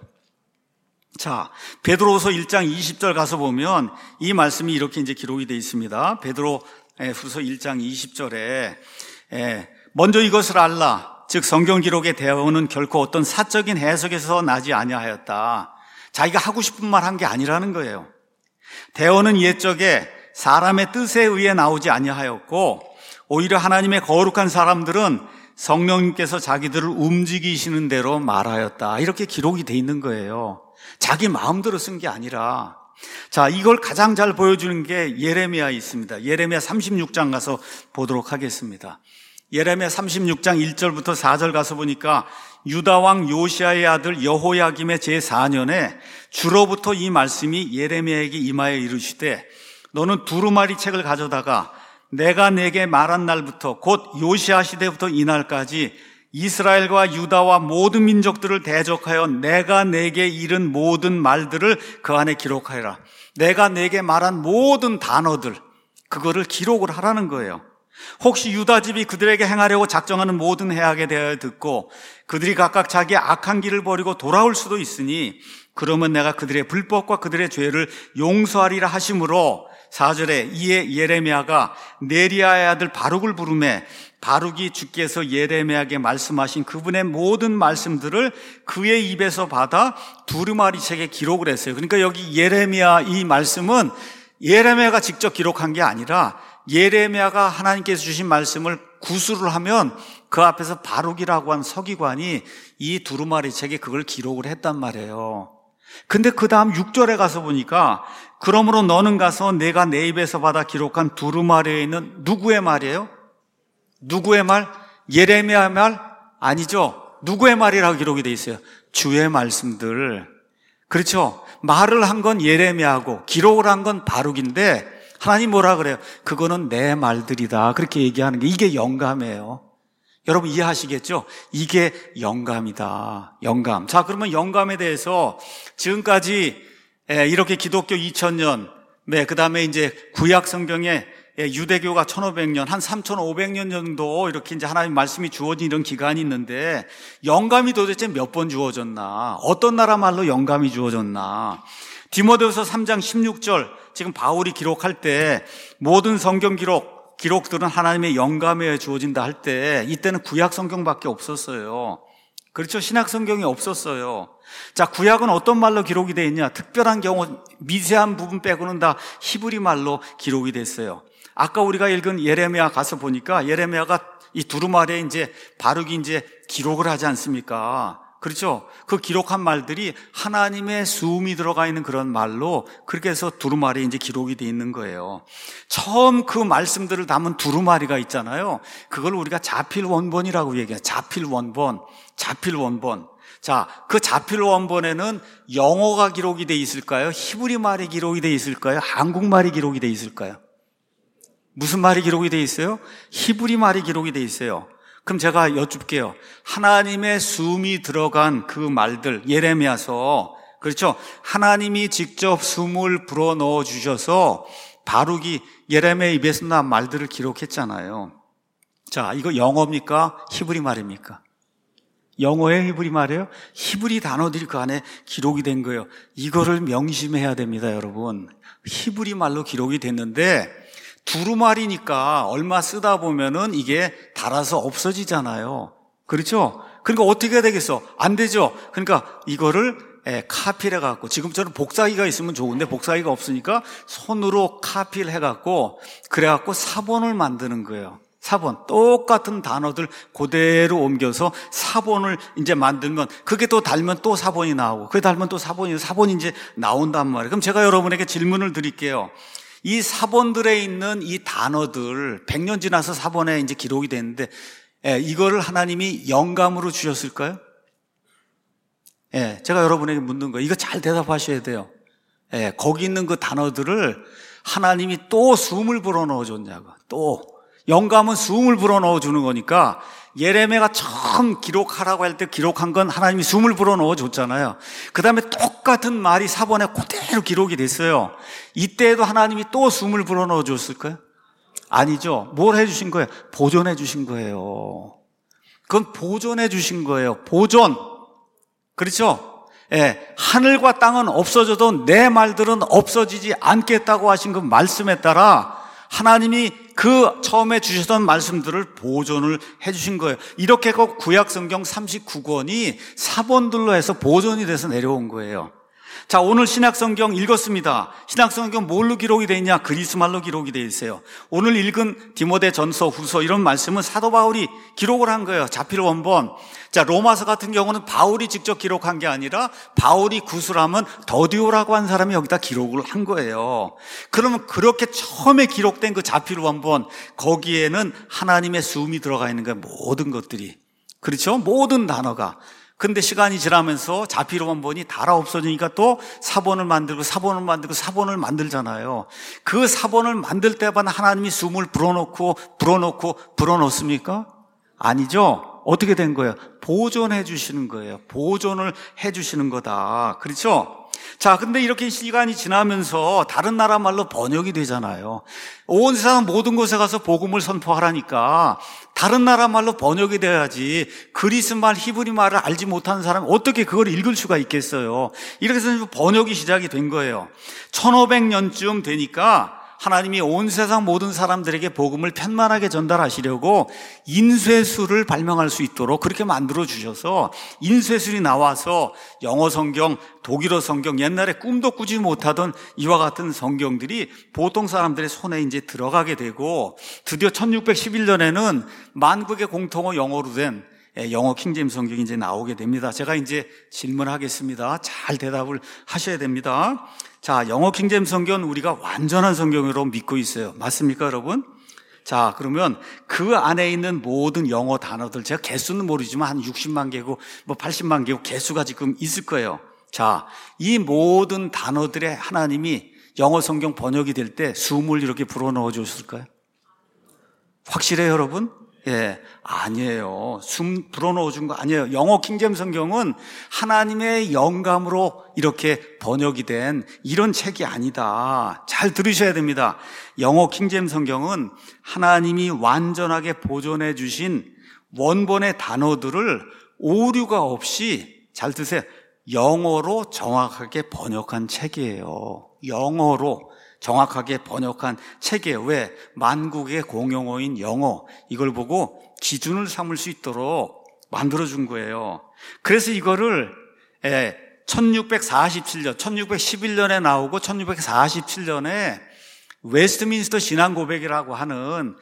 자, 베드로후서 일 장 이십 절 가서 보면 이 말씀이 이렇게 이제 기록이 되어 있습니다. 베드로후서 일 장 이십 절에 먼저 이것을 알라, 즉 성경 기록의 대언은 결코 어떤 사적인 해석에서 나지 아니하였다. 자기가 하고 싶은 말 한 게 아니라는 거예요. 대언은 옛적에 사람의 뜻에 의해 나오지 아니하였고, 오히려 하나님의 거룩한 사람들은 성령님께서 자기들을 움직이시는 대로 말하였다. 이렇게 기록이 돼 있는 거예요. 자기 마음대로 쓴 게 아니라. 자, 이걸 가장 잘 보여주는 게 예레미야에 있습니다. 예레미야 삼십육 장 가서 보도록 하겠습니다. 예레미야 삼십육 장 일 절부터 사 절 가서 보니까 유다 왕 요시야의 아들 여호야김의 제사 년에 주로부터 이 말씀이 예레미야에게 임하여 이르시되 너는 두루마리 책을 가져다가 내가 내게 말한 날부터 곧 요시야 시대부터 이날까지 이스라엘과 유다와 모든 민족들을 대적하여 내가 내게 이른 모든 말들을 그 안에 기록하여라. 내가 내게 말한 모든 단어들, 그거를 기록을 하라는 거예요. 혹시 유다 집이 그들에게 행하려고 작정하는 모든 해악에 대하여 듣고 그들이 각각 자기의 악한 길을 버리고 돌아올 수도 있으니 그러면 내가 그들의 불법과 그들의 죄를 용서하리라 하심으로 사 절에 이에 예레미야가 네리야의 아들 바룩을 부르매 바룩이 주께서 예레미야에게 말씀하신 그분의 모든 말씀들을 그의 입에서 받아 두루마리 책에 기록을 했어요. 그러니까 여기 예레미야 이 말씀은 예레미야가 직접 기록한 게 아니라 예레미야가 하나님께서 주신 말씀을 구술을 하면 그 앞에서 바룩이라고 하는 서기관이 이 두루마리 책에 그걸 기록을 했단 말이에요. 근데 그 다음 육 절에 가서 보니까 그러므로 너는 가서 내가 내 입에서 받아 기록한 두루마리에 있는 누구의 말이에요? 누구의 말? 예레미야의 말? 아니죠. 누구의 말이라고 기록이 돼 있어요? 주의 말씀들. 그렇죠. 말을 한 건 예레미야고 기록을 한 건 바룩인데 하나님 뭐라 그래요? 그거는 내 말들이다. 그렇게 얘기하는 게 이게 영감이에요. 여러분 이해하시겠죠? 이게 영감이다. 영감. 자, 그러면 영감에 대해서 지금까지 이렇게 기독교 이천 년, 네, 그 다음에 이제 구약 성경에 유대교가 천오백 년, 한 삼천오백 년 정도 이렇게 이제 하나님 말씀이 주어진 이런 기간이 있는데 영감이 도대체 몇 번 주어졌나? 어떤 나라 말로 영감이 주어졌나? 디모데후서 삼 장 십육 절, 지금 바울이 기록할 때 모든 성경 기록, 기록들은 하나님의 영감에 주어진다 할 때 이때는 구약 성경밖에 없었어요. 그렇죠? 신약 성경이 없었어요. 자, 구약은 어떤 말로 기록이 되어 있냐? 특별한 경우 미세한 부분 빼고는 다 히브리 말로 기록이 됐어요. 아까 우리가 읽은 예레미야 가서 보니까 예레미야가 이 두루마리에 이제 바룩이 이제 기록을 하지 않습니까? 그렇죠? 그 기록한 말들이 하나님의 수음이 들어가 있는 그런 말로 그렇게 해서 두루마리에 이제 기록이 돼 있는 거예요. 처음 그 말씀들을 담은 두루마리가 있잖아요. 그걸 우리가 자필 원본이라고 얘기해요. 자필 원본, 자필 원본. 자, 그 자필 원본에는 영어가 기록이 돼 있을까요? 히브리 말이 기록이 돼 있을까요? 한국말이 기록이 돼 있을까요? 무슨 말이 기록이 돼 있어요? 히브리 말이 기록이 돼 있어요. 그럼 제가 여쭙게요. 하나님의 숨이 들어간 그 말들, 예레미야서, 그렇죠? 하나님이 직접 숨을 불어넣어 주셔서 바룩이 예레미야 입에서 난 말들을 기록했잖아요. 자, 이거 영어입니까? 히브리 말입니까? 영어의 히브리 말이에요? 히브리 단어들이 그 안에 기록이 된 거예요. 이거를 명심해야 됩니다, 여러분. 히브리 말로 기록이 됐는데 두루마리니까 얼마 쓰다 보면은 이게 닳아서 없어지잖아요. 그렇죠? 그러니까 어떻게 해야 되겠어? 안 되죠? 그러니까 이거를 카피를 해갖고, 지금처럼 복사기가 있으면 좋은데 복사기가 없으니까 손으로 카피를 해갖고, 그래갖고 사본을 만드는 거예요. 사본. 똑같은 단어들 그대로 옮겨서 사본을 이제 만들면, 그게 또 달면 또 사본이 나오고, 그게 달면 또 사본이, 사본이 이제 나온단 말이에요. 그럼 제가 여러분에게 질문을 드릴게요. 이 사본들에 있는 이 단어들 백 년 지나서 사본에 이제 기록이 됐는데 예, 이거를 하나님이 영감으로 주셨을까요? 예, 제가 여러분에게 묻는 거예요. 이거 잘 대답하셔야 돼요. 예, 거기 있는 그 단어들을 하나님이 또 숨을 불어넣어 줬냐고. 또 영감은 숨을 불어넣어 주는 거니까 예레미야가 처음 기록하라고 할 때 기록한 건 하나님이 숨을 불어넣어 줬잖아요. 그 다음에 똑같은 말이 사본에 그대로 기록이 됐어요. 이때에도 하나님이 또 숨을 불어넣어 줬을까요? 아니죠. 뭘 해주신 거예요? 보존해 주신 거예요. 그건 보존해 주신 거예요. 보존. 그렇죠? 예, 하늘과 땅은 없어져도 내 말들은 없어지지 않겠다고 하신 그 말씀에 따라 하나님이 그 처음에 주셨던 말씀들을 보존을 해주신 거예요. 이렇게 구약 성경 삼십구 권이 사본들로 해서 보존이 돼서 내려온 거예요. 자, 오늘 신약성경 읽었습니다. 신약성경 뭘로 기록이 되어 있냐? 그리스말로 기록이 되어 있어요. 오늘 읽은 디모데 전서, 후서 이런 말씀은 사도 바울이 기록을 한 거예요. 자필 원본. 자, 로마서 같은 경우는 바울이 직접 기록한 게 아니라 바울이 구술하면 더디오라고 한 사람이 여기다 기록을 한 거예요. 그러면 그렇게 처음에 기록된 그 자필 원본, 거기에는 하나님의 숨이 들어가 있는 거예요. 모든 것들이. 그렇죠? 모든 단어가. 근데 시간이 지나면서 자필 원본이 달아 없어지니까 또 사본을 만들고 사본을 만들고 사본을 만들잖아요. 그 사본을 만들 때마다 하나님이 숨을 불어넣고 불어넣고 불어넣습니까? 아니죠. 어떻게 된 거예요? 보존해 주시는 거예요. 보존을 해 주시는 거다. 그렇죠? 자, 근데 이렇게 시간이 지나면서 다른 나라 말로 번역이 되잖아요. 온 세상 모든 곳에 가서 복음을 선포하라니까 다른 나라 말로 번역이 돼야지 그리스 말, 히브리 말을 알지 못하는 사람이 어떻게 그걸 읽을 수가 있겠어요. 이렇게 해서 번역이 시작이 된 거예요. 천오백 년쯤 되니까 하나님이 온 세상 모든 사람들에게 복음을 편만하게 전달하시려고 인쇄술을 발명할 수 있도록 그렇게 만들어 주셔서 인쇄술이 나와서 영어 성경, 독일어 성경, 옛날에 꿈도 꾸지 못하던 이와 같은 성경들이 보통 사람들의 손에 이제 들어가게 되고 드디어 천육백십일 년에는 만국의 공통어 영어로 된 영어 킹제임스 성경이 이제 나오게 됩니다. 제가 이제 질문하겠습니다. 잘 대답을 하셔야 됩니다. 자, 영어 킹제임스 성경은 우리가 완전한 성경으로 믿고 있어요. 맞습니까, 여러분? 자, 그러면 그 안에 있는 모든 영어 단어들, 제가 개수는 모르지만 한 육십만 개고 뭐 팔십만 개고 개수가 지금 있을 거예요. 자, 이 모든 단어들의 하나님이 영어 성경 번역이 될 때 숨을 이렇게 불어넣어 줬을까요? 확실해요, 여러분? 예, 아니에요. 숨 불어넣어 준 거 아니에요. 영어 킹제임스 성경은 하나님의 영감으로 이렇게 번역이 된 이런 책이 아니다. 잘 들으셔야 됩니다. 영어 킹제임스 성경은 하나님이 완전하게 보존해 주신 원본의 단어들을 오류가 없이, 잘 드세요, 영어로 정확하게 번역한 책이에요. 영어로 정확하게 번역한 책이에요. 왜? 만국의 공용어인 영어, 이걸 보고 기준을 삼을 수 있도록 만들어준 거예요. 그래서 이거를 천육백사십칠 년, 천육백십일 년에 나오고 천육백사십칠 년에 웨스트민스터 신앙고백이라고 하는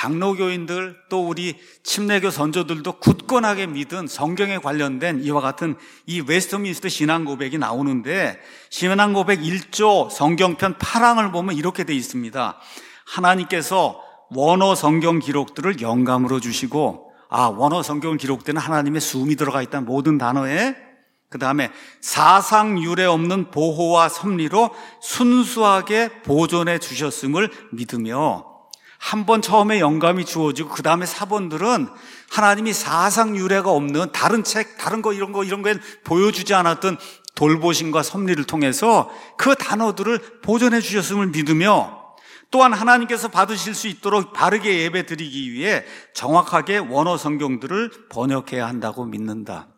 장로교인들 또 우리 침례교 선조들도 굳건하게 믿은 성경에 관련된 이와 같은 이 웨스트민스터 신앙고백이 나오는데, 신앙고백 일 조 성경편 팔 항을 보면 이렇게 돼 있습니다. 하나님께서 원어 성경 기록들을 영감으로 주시고, 아, 원어 성경 기록되는 하나님의 숨이 들어가 있다는 모든 단어에, 그 다음에 사상 유례 없는 보호와 섭리로 순수하게 보존해 주셨음을 믿으며, 한 번 처음에 영감이 주어지고 그 다음에 사본들은 하나님이 사상 유례가 없는 다른 책, 다른 거 이런 거 이런 거에 보여주지 않았던 돌보심과 섭리를 통해서 그 단어들을 보존해 주셨음을 믿으며, 또한 하나님께서 받으실 수 있도록 바르게 예배 드리기 위해 정확하게 원어 성경들을 번역해야 한다고 믿는다.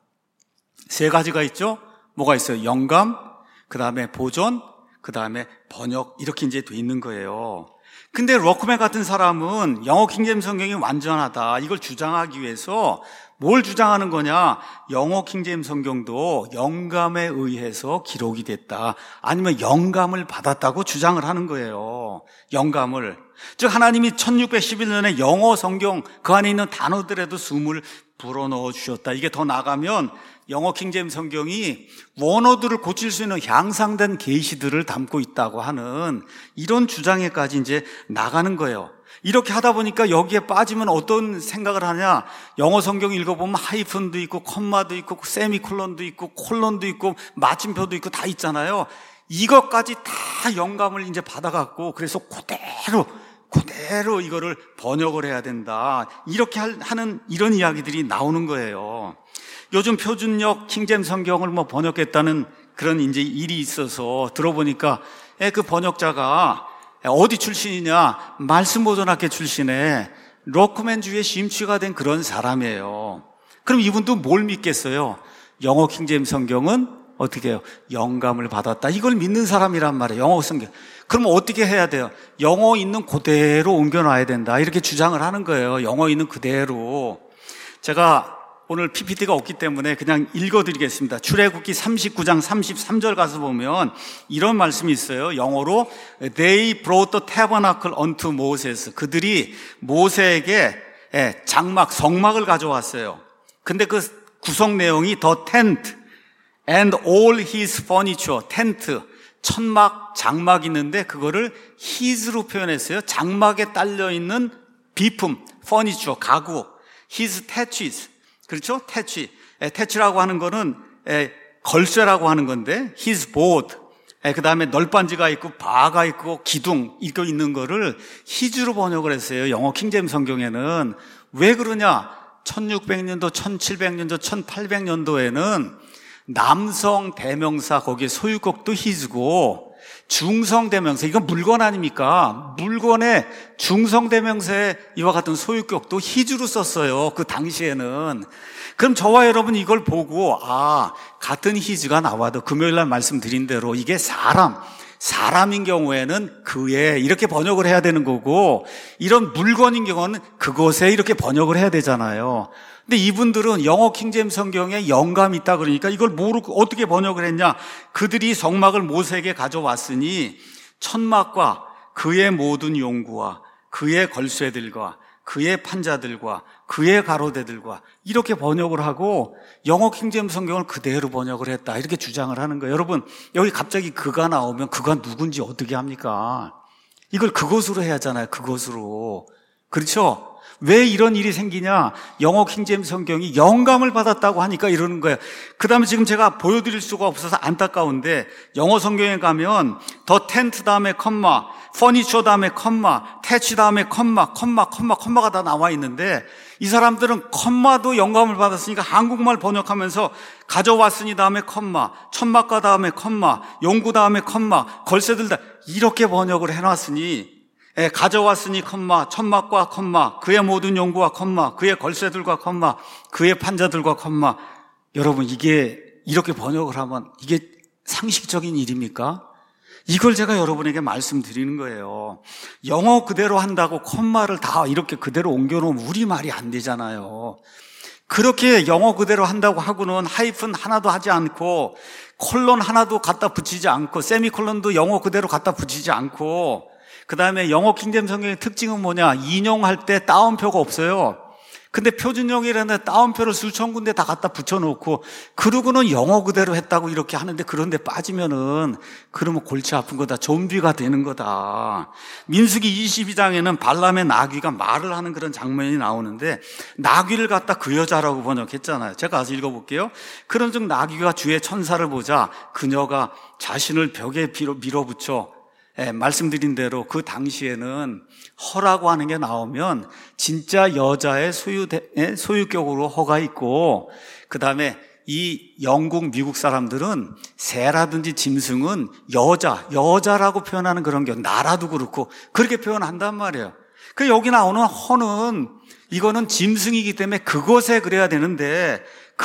세 가지가 있죠. 뭐가 있어요? 영감, 그 다음에 보존, 그 다음에 번역, 이렇게 이제 돼 있는 거예요. 근데 로크맨 같은 사람은 영어 킹제임스 성경이 완전하다, 이걸 주장하기 위해서 뭘 주장하는 거냐? 영어 킹제임스 성경도 영감에 의해서 기록이 됐다, 아니면 영감을 받았다고 주장을 하는 거예요. 영감을. 즉 하나님이 천육백십일 년에 영어 성경 그 안에 있는 단어들에도 숨을 불어넣어 주셨다. 이게 더 나가면 영어 킹제임스 성경이 원어들을 고칠 수 있는 향상된 계시들을 담고 있다고 하는 이런 주장에까지 이제 나가는 거예요. 이렇게 하다 보니까 여기에 빠지면 어떤 생각을 하냐? 영어 성경 읽어보면 하이픈도 있고 콤마도 있고 세미콜론도 있고 콜론도 있고 마침표도 있고 다 있잖아요. 이것까지 다 영감을 이제 받아갖고 그래서 그대로 그대로 이거를 번역을 해야 된다, 이렇게 하는 이런 이야기들이 나오는 거예요. 요즘 표준역 킹제임스 성경을 뭐 번역했다는 그런 이제 일이 있어서 들어보니까 그 번역자가 어디 출신이냐? 말씀보존학회 출신의 로크맨주의 심취가 된 그런 사람이에요. 그럼 이분도 뭘 믿겠어요? 영어 킹제임스 성경은 어떻게 해요? 영감을 받았다, 이걸 믿는 사람이란 말이에요. 영어 성경. 그럼 어떻게 해야 돼요? 영어 있는 그대로 옮겨놔야 된다, 이렇게 주장을 하는 거예요. 영어 있는 그대로. 제가 오늘 피피티가 없기 때문에 그냥 읽어드리겠습니다. 출애굽기 삼십구 장 삼십삼 절 가서 보면 이런 말씀이 있어요. 영어로 They brought the tabernacle unto Moses. 그들이 모세에게 장막, 성막을 가져왔어요. 근데 그 구성 내용이 the tent and all his furniture, 텐트, 천막, 장막이 있는데 그거를 his로 표현했어요. 장막에 딸려있는 비품, furniture, 가구, his thatches, 그렇죠? 태취. 태취라고 하는 거는 에, 걸쇠라고 하는 건데 his board. 그 다음에 널빤지가 있고 바가 있고 기둥 이거 있는 거를 his로 번역을 했어요. 영어 킹제임스 성경에는. 왜 그러냐? 천육백 년도, 천칠백 년도, 천팔백 년도에는 남성 대명사 거기에 소유격도 his고 중성 대명사, 이건 물건 아닙니까? 물건에 중성 대명사에 이와 같은 소유격도 his로 썼어요. 그 당시에는. 그럼 저와 여러분 이걸 보고 아, 같은 his가 나와도 금요일 날 말씀드린 대로 이게 사람, 사람인 경우에는 그에 이렇게 번역을 해야 되는 거고 이런 물건인 경우는 그것에 이렇게 번역을 해야 되잖아요. 근데 이분들은 영어 킹제임스 성경에 영감이 있다 그러니까 이걸 모르고 어떻게 번역을 했냐? 그들이 성막을 모세에게 가져왔으니 천막과 그의 모든 용구와 그의 걸쇠들과 그의 판자들과 그의 가로대들과 이렇게 번역을 하고 영어 킹제임스 성경을 그대로 번역을 했다 이렇게 주장을 하는 거예요. 여러분 여기 갑자기 그가 나오면 그가 누군지 어떻게 합니까? 이걸 그것으로 해야 하잖아요. 그것으로. 그렇죠? 왜 이런 일이 생기냐? 영어 킹제임스 성경이 영감을 받았다고 하니까 이러는 거예요. 그 다음에 지금 제가 보여드릴 수가 없어서 안타까운데 영어 성경에 가면 더 텐트 다음에 컴마, 퍼니처 다음에 컴마, 태치 다음에 컴마, 컴마, 컴마, 컴마가 다 나와 있는데 이 사람들은 컴마도 영감을 받았으니까 한국말 번역하면서 가져왔으니 다음에 컴마, 천막과 다음에 컴마, 용구 다음에 컴마, 걸쇠들 다 이렇게 번역을 해놨으니 예, 가져왔으니 컴마, 천막과 컴마, 그의 모든 용구와 컴마, 그의 걸쇠들과 컴마, 그의 판자들과 컴마. 여러분 이게 이렇게 번역을 하면 이게 상식적인 일입니까? 이걸 제가 여러분에게 말씀드리는 거예요. 영어 그대로 한다고 컴마를 다 이렇게 그대로 옮겨놓으면 우리말이 안 되잖아요. 그렇게 영어 그대로 한다고 하고는 하이픈 하나도 하지 않고 콜론 하나도 갖다 붙이지 않고 세미콜론도 영어 그대로 갖다 붙이지 않고 그 다음에 영어 킹제임스 성경의 특징은 뭐냐? 인용할 때 따옴표가 없어요. 근데 표준형이라는 따옴표를 수천 군데 다 갖다 붙여놓고 그러고는 영어 그대로 했다고 이렇게 하는데 그런데 빠지면은 그러면 골치 아픈 거다. 좀비가 되는 거다. 민수기 이십이 장에는 발람의 나귀가 말을 하는 그런 장면이 나오는데 나귀를 갖다 그 여자라고 번역했잖아요. 제가 가서 읽어볼게요. 그런즉 나귀가 주의 천사를 보자 그녀가 자신을 벽에 밀어붙여 예, 말씀드린 대로 그 당시에는 허라고 하는 게 나오면 진짜 여자의 소유, 소유격으로 허가 있고 그 다음에 이 영국, 미국 사람들은 새라든지 짐승은 여자, 여자라고 표현하는 그런 게 나라도 그렇고 그렇게 표현한단 말이에요. 그 여기 나오는 허는 이거는 짐승이기 때문에 그것에 그래야 되는데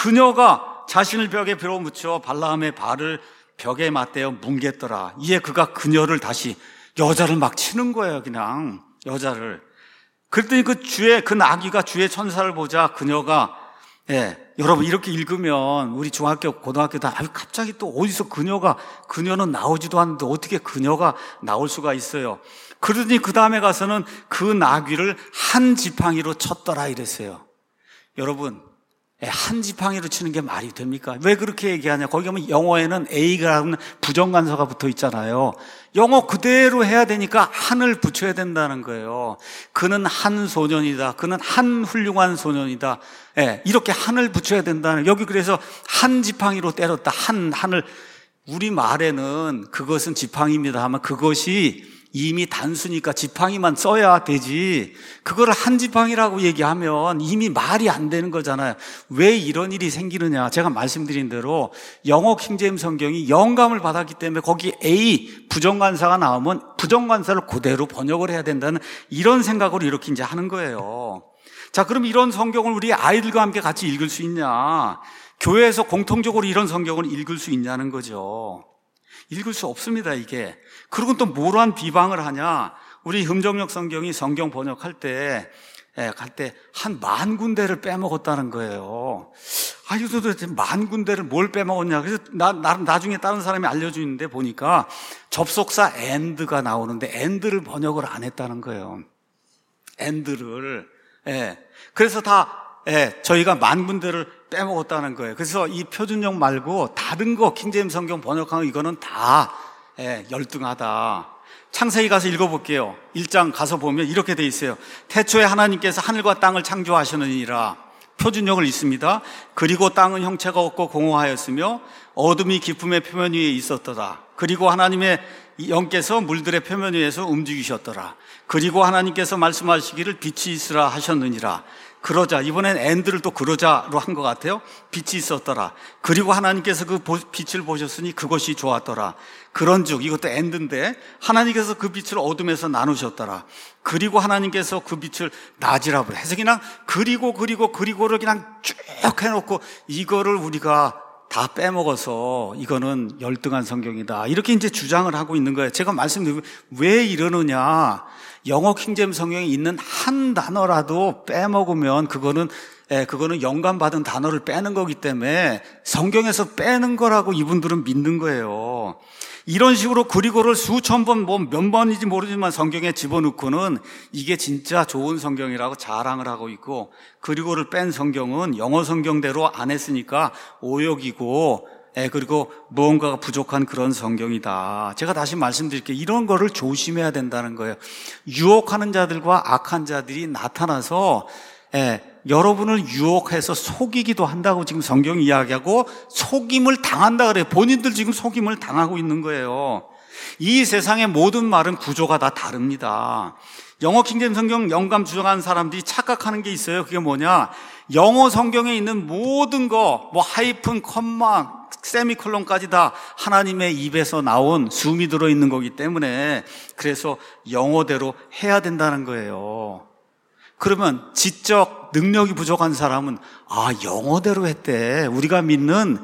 그녀가 자신을 벽에 빌어붙여 발라함의 발을 벽에 맞대어 뭉갰더라. 이에 그가 그녀를 다시 여자를 막 치는 거예요. 그냥 여자를. 그랬더니 그 주의 그 나귀가 주의 천사를 보자 그녀가 예, 여러분 이렇게 읽으면 우리 중학교 고등학교 다 아유, 갑자기 또 어디서 그녀가 그녀는 나오지도 않는데 어떻게 그녀가 나올 수가 있어요. 그러더니 그 다음에 가서는 그 나귀를 한 지팡이로 쳤더라 이랬어요. 여러분 한 지팡이로 치는 게 말이 됩니까? 왜 그렇게 얘기하냐? 거기 가면 영어에는 A라는 부정관사가 붙어 있잖아요. 영어 그대로 해야 되니까 한을 붙여야 된다는 거예요. 그는 한 소년이다. 그는 한 훌륭한 소년이다. 예, 이렇게 한을 붙여야 된다는. 여기 그래서 한 지팡이로 때렸다. 한 한을 우리 말에는 그것은 지팡이입니다 하면 그것이 이미 단수니까 지팡이만 써야 되지 그걸 한 지팡이라고 얘기하면 이미 말이 안 되는 거잖아요. 왜 이런 일이 생기느냐? 제가 말씀드린 대로 영어 킹제임스 성경이 영감을 받았기 때문에 거기 A 부정관사가 나오면 부정관사를 그대로 번역을 해야 된다는 이런 생각으로 이렇게 이제 하는 거예요. 자, 그럼 이런 성경을 우리 아이들과 함께 같이 읽을 수 있냐? 교회에서 공통적으로 이런 성경을 읽을 수 있냐는 거죠. 읽을 수 없습니다, 이게. 그리고 또 뭐란 비방을 하냐? 우리 흠정역 성경이 성경 번역할 때 예, 갈 때 한 만 군데를 빼먹었다는 거예요. 아유, 도대체 만 군데를 뭘 빼먹었냐. 그래서 나, 나, 나중에 다른 사람이 알려주는데 보니까 접속사 and가 나오는데 and를 번역을 안 했다는 거예요. and를. 예. 그래서 다, 예, 저희가 만 군데를 빼먹었다는 거예요. 그래서 이 표준형 말고 다른 거, 킹제임스 성경 번역한 거 이거는 다, 예, 열등하다. 창세기 가서 읽어볼게요. 일 장 가서 보면 이렇게 돼 있어요. 태초에 하나님께서 하늘과 땅을 창조하시느니라. 표준형을 읽습니다. 그리고 땅은 형체가 없고 공허하였으며 어둠이 깊음의 표면 위에 있었더라. 그리고 하나님의 영께서 물들의 표면 위에서 움직이셨더라. 그리고 하나님께서 말씀하시기를 빛이 있으라 하셨느니라. 그러자, 이번엔 and를 또 그러자로 한 것 같아요. 빛이 있었더라. 그리고 하나님께서 그 빛을 보셨으니 그것이 좋았더라. 그런즉, 이것도 and인데 하나님께서 그 빛을 어둠에서 나누셨더라. 그리고 하나님께서 그 빛을 낮이라 그래. 해서 그냥 그리고 그리고 그리고를 그냥 쭉 해놓고 이거를 우리가 다 빼먹어서 이거는 열등한 성경이다. 이렇게 이제 주장을 하고 있는 거예요. 제가 말씀드리면 왜 이러느냐. 영어 킹제임스 성경에 있는 한 단어라도 빼먹으면 그거는 예, 그거는 영감받은 단어를 빼는 거기 때문에 성경에서 빼는 거라고 이분들은 믿는 거예요. 이런 식으로 그리고를 수천 번, 뭐 몇 번인지 모르지만 성경에 집어넣고는 이게 진짜 좋은 성경이라고 자랑을 하고 있고, 그리고를 뺀 성경은 영어 성경대로 안 했으니까 오역이고, 예, 그리고 무언가가 부족한 그런 성경이다. 제가 다시 말씀드릴게요. 이런 거를 조심해야 된다는 거예요. 유혹하는 자들과 악한 자들이 나타나서 예, 여러분을 유혹해서 속이기도 한다고 지금 성경이 이야기하고 속임을 당한다 그래요. 본인들 지금 속임을 당하고 있는 거예요. 이 세상의 모든 말은 구조가 다 다릅니다. 영어 킹제임스 성경 영감 주장하는 사람들이 착각하는 게 있어요. 그게 뭐냐? 영어 성경에 있는 모든 거, 뭐 하이픈, 컴마, 세미콜론까지 다 하나님의 입에서 나온 숨이 들어있는 거기 때문에 그래서 영어대로 해야 된다는 거예요. 그러면 지적 능력이 부족한 사람은 아, 영어대로 했대. 우리가 믿는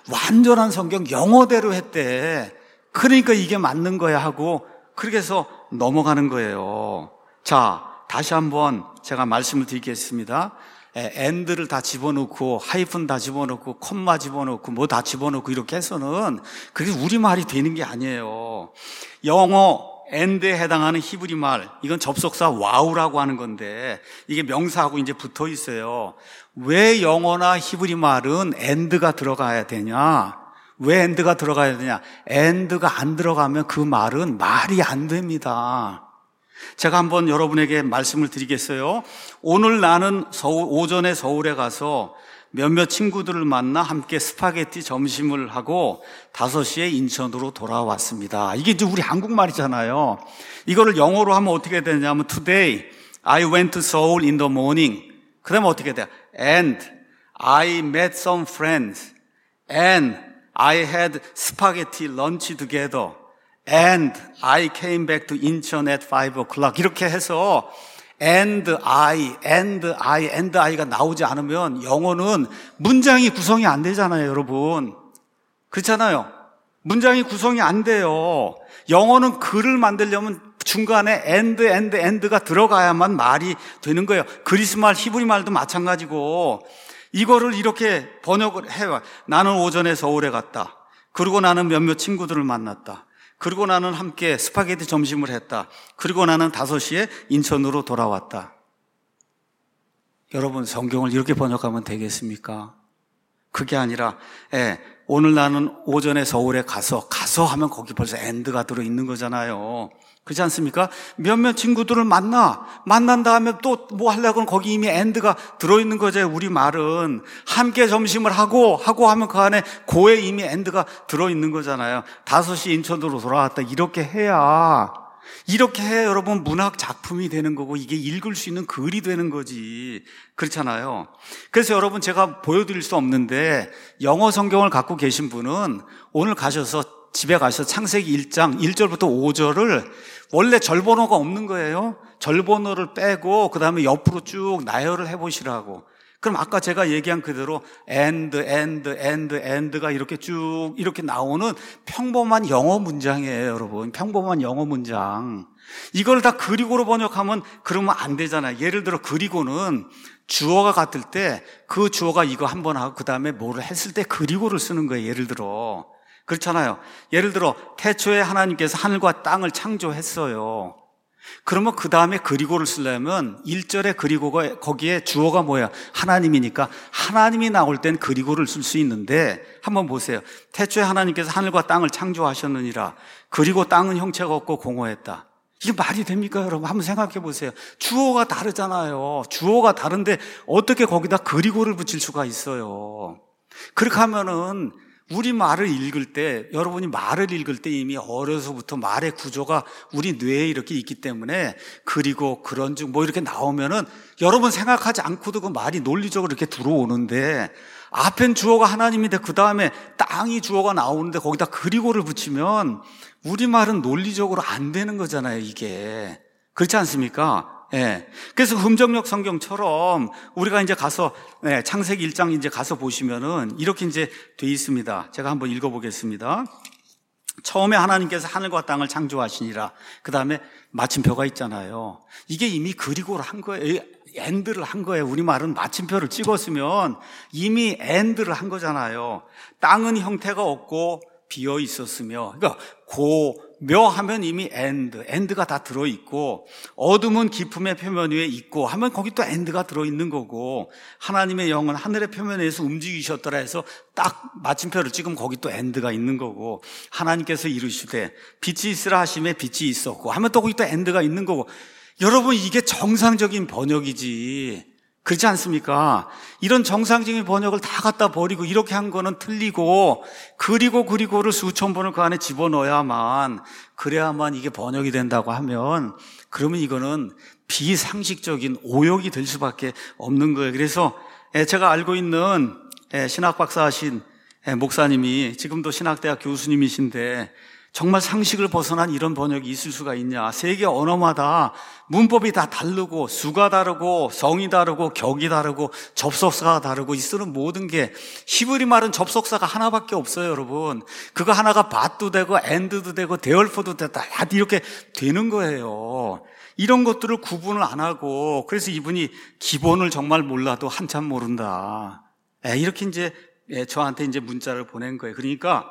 완전한 성경 영어대로 했대. 그러니까 이게 맞는 거야 하고 그렇게 해서 넘어가는 거예요. 자, 다시 한번 제가 말씀을 드리겠습니다. and를 다 집어넣고 하이픈 다 집어넣고 콤마 집어넣고 뭐 다 집어넣고 이렇게 해서는 그게 우리말이 되는 게 아니에요. 영어 and에 해당하는 히브리 말, 이건 접속사 와우라고 하는 건데 이게 명사하고 이제 붙어 있어요. 왜 영어나 히브리 말은 and가 들어가야 되냐? 왜 and가 들어가야 되냐? and가 안 들어가면 그 말은 말이 안 됩니다. 제가 한번 여러분에게 말씀을 드리겠어요. 오늘 나는 서울, 오전에 서울에 가서 몇몇 친구들을 만나 함께 스파게티 점심을 하고 다섯 시에 인천으로 돌아왔습니다. 이게 이제 우리 한국말이잖아요. 이거를 영어로 하면 어떻게 되냐면 Today I went to Seoul in the morning. 그 다음에 어떻게 돼요? And I met some friends. And I had spaghetti lunch together. And I came back to 인천 at five o'clock. 이렇게 해서 and I, and I, and I가 나오지 않으면 영어는 문장이 구성이 안 되잖아요, 여러분. 그렇잖아요. 문장이 구성이 안 돼요. 영어는 글을 만들려면 중간에 and, and, and가 들어가야만 말이 되는 거예요. 그리스 말, 히브리 말도 마찬가지고 이거를 이렇게 번역을 해요. 나는 오전에 서울에 갔다. 그리고 나는 몇몇 친구들을 만났다. 그리고 나는 함께 스파게티 점심을 했다. 그리고 나는 다섯 시에 인천으로 돌아왔다. 여러분, 성경을 이렇게 번역하면 되겠습니까? 그게 아니라 예, 오늘 나는 오전에 서울에 가서 가서 하면 거기 벌써 and가 들어있는 거잖아요. 그렇지 않습니까? 몇몇 친구들을 만나 만난 다음에 또 뭐 하려고 하면 거기 이미 and가 들어있는 거죠. 우리 말은 함께 점심을 하고 하고 하면 그 안에 고에 이미 and가 들어있는 거잖아요. 다섯 시 인천으로 돌아왔다. 이렇게 해야 이렇게 해야 여러분 문학 작품이 되는 거고 이게 읽을 수 있는 글이 되는 거지. 그렇잖아요. 그래서 여러분 제가 보여드릴 수 없는데 영어 성경을 갖고 계신 분은 오늘 가셔서 집에 가셔서 창세기 일 장 일 절부터 오 절을 원래 절번호가 없는 거예요. 절번호를 빼고 그 다음에 옆으로 쭉 나열을 해보시라고. 그럼 아까 제가 얘기한 그대로 and, and, and, and가 이렇게 쭉 이렇게 나오는 평범한 영어 문장이에요, 여러분. 평범한 영어 문장. 이걸 다 그리고로 번역하면 그러면 안 되잖아요. 예를 들어 그리고는 주어가 같을 때 그 주어가 이거 한 번 하고 그 다음에 뭐를 했을 때 그리고를 쓰는 거예요. 예를 들어. 그렇잖아요. 예를 들어 태초에 하나님께서 하늘과 땅을 창조했어요. 그러면 그 다음에 그리고를 쓰려면 일 절에 그리고가 거기에 주어가 뭐야? 하나님이니까 하나님이 나올 땐 그리고를 쓸 수 있는데 한번 보세요. 태초에 하나님께서 하늘과 땅을 창조하셨느니라. 그리고 땅은 형체가 없고 공허했다. 이게 말이 됩니까, 여러분? 한번 생각해 보세요. 주어가 다르잖아요. 주어가 다른데 어떻게 거기다 그리고를 붙일 수가 있어요? 그렇게 하면은 우리 말을 읽을 때, 여러분이 말을 읽을 때 이미 어려서부터 말의 구조가 우리 뇌에 이렇게 있기 때문에 그리고 그런즉 뭐 이렇게 나오면은 여러분 생각하지 않고도 그 말이 논리적으로 이렇게 들어오는데 앞엔 주어가 하나님인데 그 다음에 땅이 주어가 나오는데 거기다 그리고를 붙이면 우리말은 논리적으로 안 되는 거잖아요, 이게. 그렇지 않습니까? 예. 그래서 흠정역 성경처럼 우리가 이제 가서, 네, 창세기 일 장 이제 가서 보시면은 이렇게 이제 돼 있습니다. 제가 한번 읽어보겠습니다. 처음에 하나님께서 하늘과 땅을 창조하시니라. 그 다음에 마침표가 있잖아요. 이게 이미 그리고를 한 거예요. 엔드를 한 거예요. 우리말은 마침표를 찍었으면 이미 엔드를 한 거잖아요. 땅은 형태가 없고 비어 있었으며, 그러니까 고며 하면 이미 and, and가 다 들어있고, 어둠은 깊음의 표면 위에 있고 하면 거기 또 and가 들어있는 거고, 하나님의 영은 하늘의 표면에서 움직이셨더라 해서 딱 마침표를 찍으면 거기 또 and가 있는 거고, 하나님께서 이르시되 빛이 있으라 하심에 빛이 있었고 하면 또 거기 또 and가 있는 거고. 여러분, 이게 정상적인 번역이지, 그렇지 않습니까? 이런 정상적인 번역을 다 갖다 버리고 이렇게 한 거는 틀리고, 그리고 그리고를 수천 번을 그 안에 집어넣어야만, 그래야만 이게 번역이 된다고 하면, 그러면 이거는 비상식적인 오역이 될 수밖에 없는 거예요. 그래서 제가 알고 있는 신학 박사 하신 목사님이 지금도 신학대학 교수님이신데 정말 상식을 벗어난 이런 번역이 있을 수가 있냐. 세계 언어마다 문법이 다 다르고 수가 다르고 성이 다르고 격이 다르고 접속사가 다르고 이 쓰는 모든 게, 히브리 말은 접속사가 하나밖에 없어요, 여러분. 그거 하나가 밭도 되고 엔드도 되고 데얼포도 되다 이렇게 되는 거예요. 이런 것들을 구분을 안 하고, 그래서 이분이 기본을 정말 몰라도 한참 모른다, 이렇게 이제 저한테 이제 문자를 보낸 거예요. 그러니까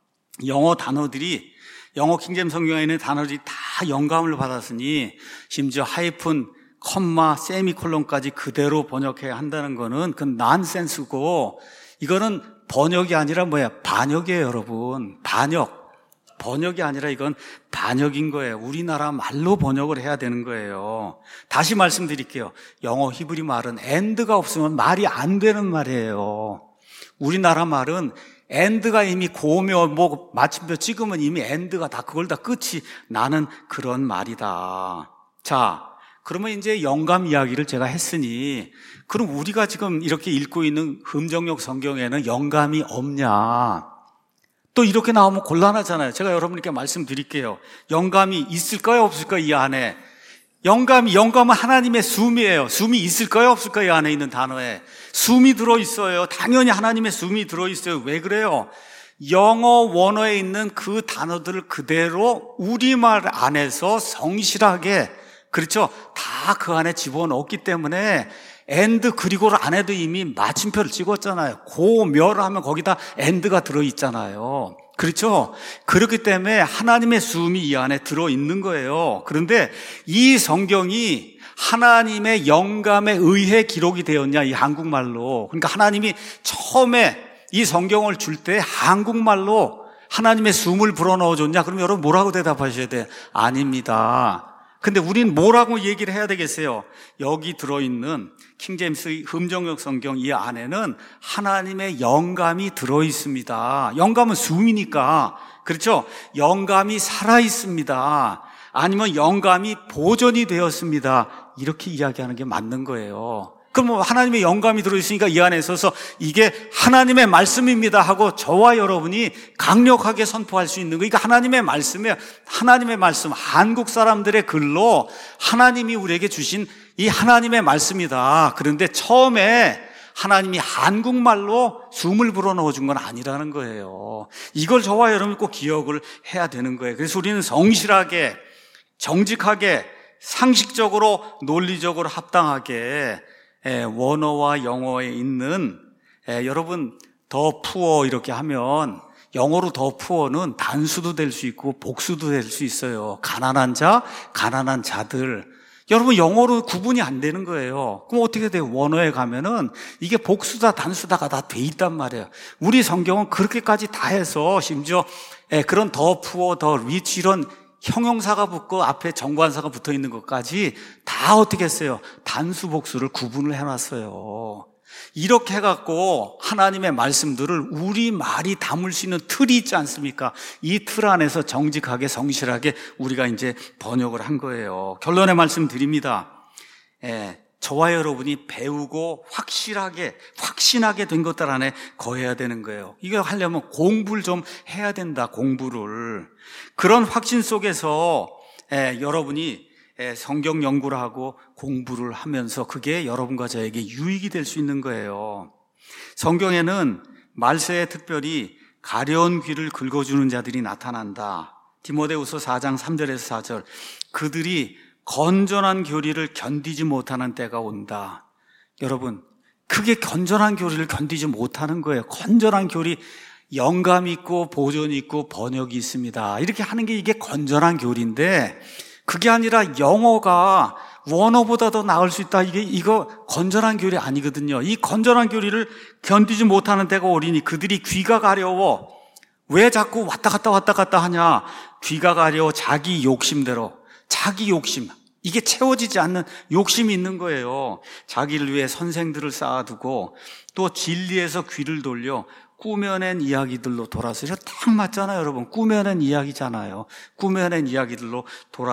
영어 단어들이, 영어 킹제임스 성경에 있는 단어들이 다 영감을 받았으니 심지어 하이픈, 컴마, 세미콜론까지 그대로 번역해야 한다는 거는 그건 난센스고, 이거는 번역이 아니라 뭐야? 반역이에요, 여러분. 반역. 번역이 아니라 이건 반역인 거예요. 우리나라 말로 번역을 해야 되는 거예요. 다시 말씀드릴게요. 영어 히브리 말은 and가 없으면 말이 안 되는 말이에요. 우리나라 말은 and가 이미 고며 뭐 마침표 찍으면 이미 and가 다 그걸 다 끝이 나는 그런 말이다. 자, 그러면 이제 영감 이야기를 제가 했으니, 그럼 우리가 지금 이렇게 읽고 있는 흠정역 성경에는 영감이 없냐? 또 이렇게 나오면 곤란하잖아요. 제가 여러분께 말씀드릴게요. 영감이 있을까요, 없을까요, 이 안에? 영감이, 영감은 하나님의 숨이에요. 숨이 있을까요, 없을까요, 이 안에 있는 단어에? 숨이 들어있어요. 당연히 하나님의 숨이 들어있어요. 왜 그래요? 영어 원어에 있는 그 단어들을 그대로 우리말 안에서 성실하게, 그렇죠? 다 그 안에 집어넣었기 때문에 and 그리고를 안 해도 이미 마침표를 찍었잖아요. 고, 멸을 하면 거기다 and가 들어있잖아요. 그렇죠? 그렇기 때문에 하나님의 숨이 이 안에 들어있는 거예요. 그런데 이 성경이 하나님의 영감에 의해 기록이 되었냐, 이 한국말로. 그러니까 하나님이 처음에 이 성경을 줄 때 한국말로 하나님의 숨을 불어넣어줬냐? 그럼 여러분 뭐라고 대답하셔야 돼요? 아닙니다. 근데 우린 뭐라고 얘기를 해야 되겠어요? 여기 들어있는 킹제임스 흠정역 성경 이 안에는 하나님의 영감이 들어있습니다. 영감은 숨이니까, 그렇죠? 영감이 살아있습니다. 아니면 영감이 보존이 되었습니다. 이렇게 이야기하는 게 맞는 거예요. 그럼 뭐 하나님의 영감이 들어있으니까 이 안에 있어서 이게 하나님의 말씀입니다 하고 저와 여러분이 강력하게 선포할 수 있는 거, 이거 하나님의 말씀이에요. 하나님의 말씀, 한국 사람들의 글로 하나님이 우리에게 주신 이 하나님의 말씀이다. 그런데 처음에 하나님이 한국말로 숨을 불어넣어 준 건 아니라는 거예요. 이걸 저와 여러분이 꼭 기억을 해야 되는 거예요. 그래서 우리는 성실하게, 정직하게, 상식적으로, 논리적으로 합당하게 원어와 영어에 있는, 여러분 더 푸어 이렇게 하면 영어로 더 푸어는 단수도 될 수 있고 복수도 될 수 있어요. 가난한 자, 가난한 자들. 여러분 영어로 구분이 안 되는 거예요. 그럼 어떻게 돼요? 원어에 가면은 이게 복수다 단수다가 다 돼 있단 말이에요. 우리 성경은 그렇게까지 다 해서 심지어 그런 더 푸어, 더 리치 이런 형용사가 붙고 앞에 정관사가 붙어 있는 것까지 다 어떻게 했어요? 단수 복수를 구분을 해놨어요. 이렇게 해갖고 하나님의 말씀들을 우리 말이 담을 수 있는 틀이 있지 않습니까? 이 틀 안에서 정직하게 성실하게 우리가 이제 번역을 한 거예요. 결론의 말씀 드립니다. 예, 저와 여러분이 배우고 확실하게 확신하게 된 것들 안에 거해야 되는 거예요. 이거 하려면 공부를 좀 해야 된다. 공부를. 그런 확신 속에서 예, 여러분이 성경 연구를 하고 공부를 하면서 그게 여러분과 저에게 유익이 될 수 있는 거예요. 성경에는 말세에 특별히 가려운 귀를 긁어주는 자들이 나타난다. 디모데후서 사 장 삼 절에서 사 절. 그들이 건전한 교리를 견디지 못하는 때가 온다. 여러분, 그게 건전한 교리를 견디지 못하는 거예요. 건전한 교리, 영감 있고 보존 있고 번역이 있습니다. 이렇게 하는 게 이게 건전한 교리인데 그게 아니라 영어가 원어보다 더 나을 수 있다. 이게 이거 건전한 교리 아니거든요. 이 건전한 교리를 견디지 못하는 때가 오리니 그들이 귀가 가려워. 왜 자꾸 왔다 갔다 왔다 갔다 하냐? 귀가 가려워 자기 욕심대로. 자기 욕심. 이게 채워지지 않는 욕심이 있는 거예요. 자기를 위해 선생들을 쌓아두고 또 진리에서 귀를 돌려 꾸며낸 이야기들로 돌아서리라. 딱 맞잖아요, 여러분. 꾸며낸 이야기잖아요. 꾸며낸 이야기들로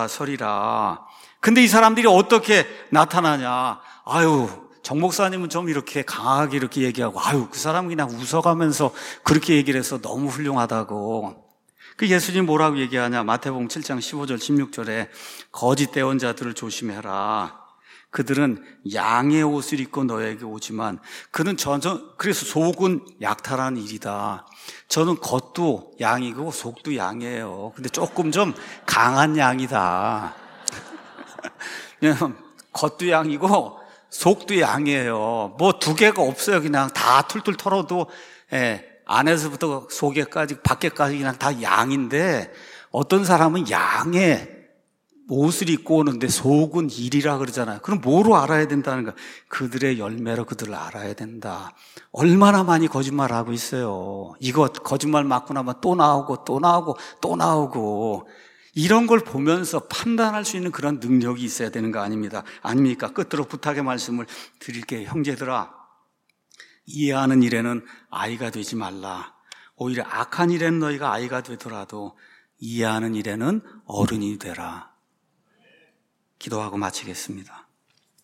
돌아서리라. 근데 이 사람들이 어떻게 나타나냐? 아유, 정 목사님은 좀 이렇게 강하게 이렇게 얘기하고, 아유, 그 사람 그냥 웃어가면서 그렇게 얘기를 해서 너무 훌륭하다고. 그 예수님 뭐라고 얘기하냐? 마태복음 칠 장 십오 절 십육 절에 거짓 대언자들을 조심해라. 그들은 양의 옷을 입고 너에게 오지만 그는 전전 그래서 속은 약탈한 일이다. 저는 겉도 양이고 속도 양이에요. 근데 조금 좀 강한 양이다. 겉도 양이고 속도 양이에요. 뭐 두 개가 없어요. 그냥 다 툴툴 털어도 예, 안에서부터 속에까지 밖에까지 그냥 다 양인데 어떤 사람은 양의 옷을 입고 오는데 속은 일이라 그러잖아요. 그럼 뭐로 알아야 된다는 거야? 그들의 열매로 그들을 알아야 된다. 얼마나 많이 거짓말하고 있어요. 이거 거짓말 맞고 나면 또 나오고 또 나오고 또 나오고 이런 걸 보면서 판단할 수 있는 그런 능력이 있어야 되는 거 아닙니다. 아닙니까? 끝으로 부탁의 말씀을 드릴게요. 형제들아, 이해하는 일에는 아이가 되지 말라. 오히려 악한 일에는 너희가 아이가 되더라도 이해하는 일에는 어른이 되라. 기도하고 마치겠습니다.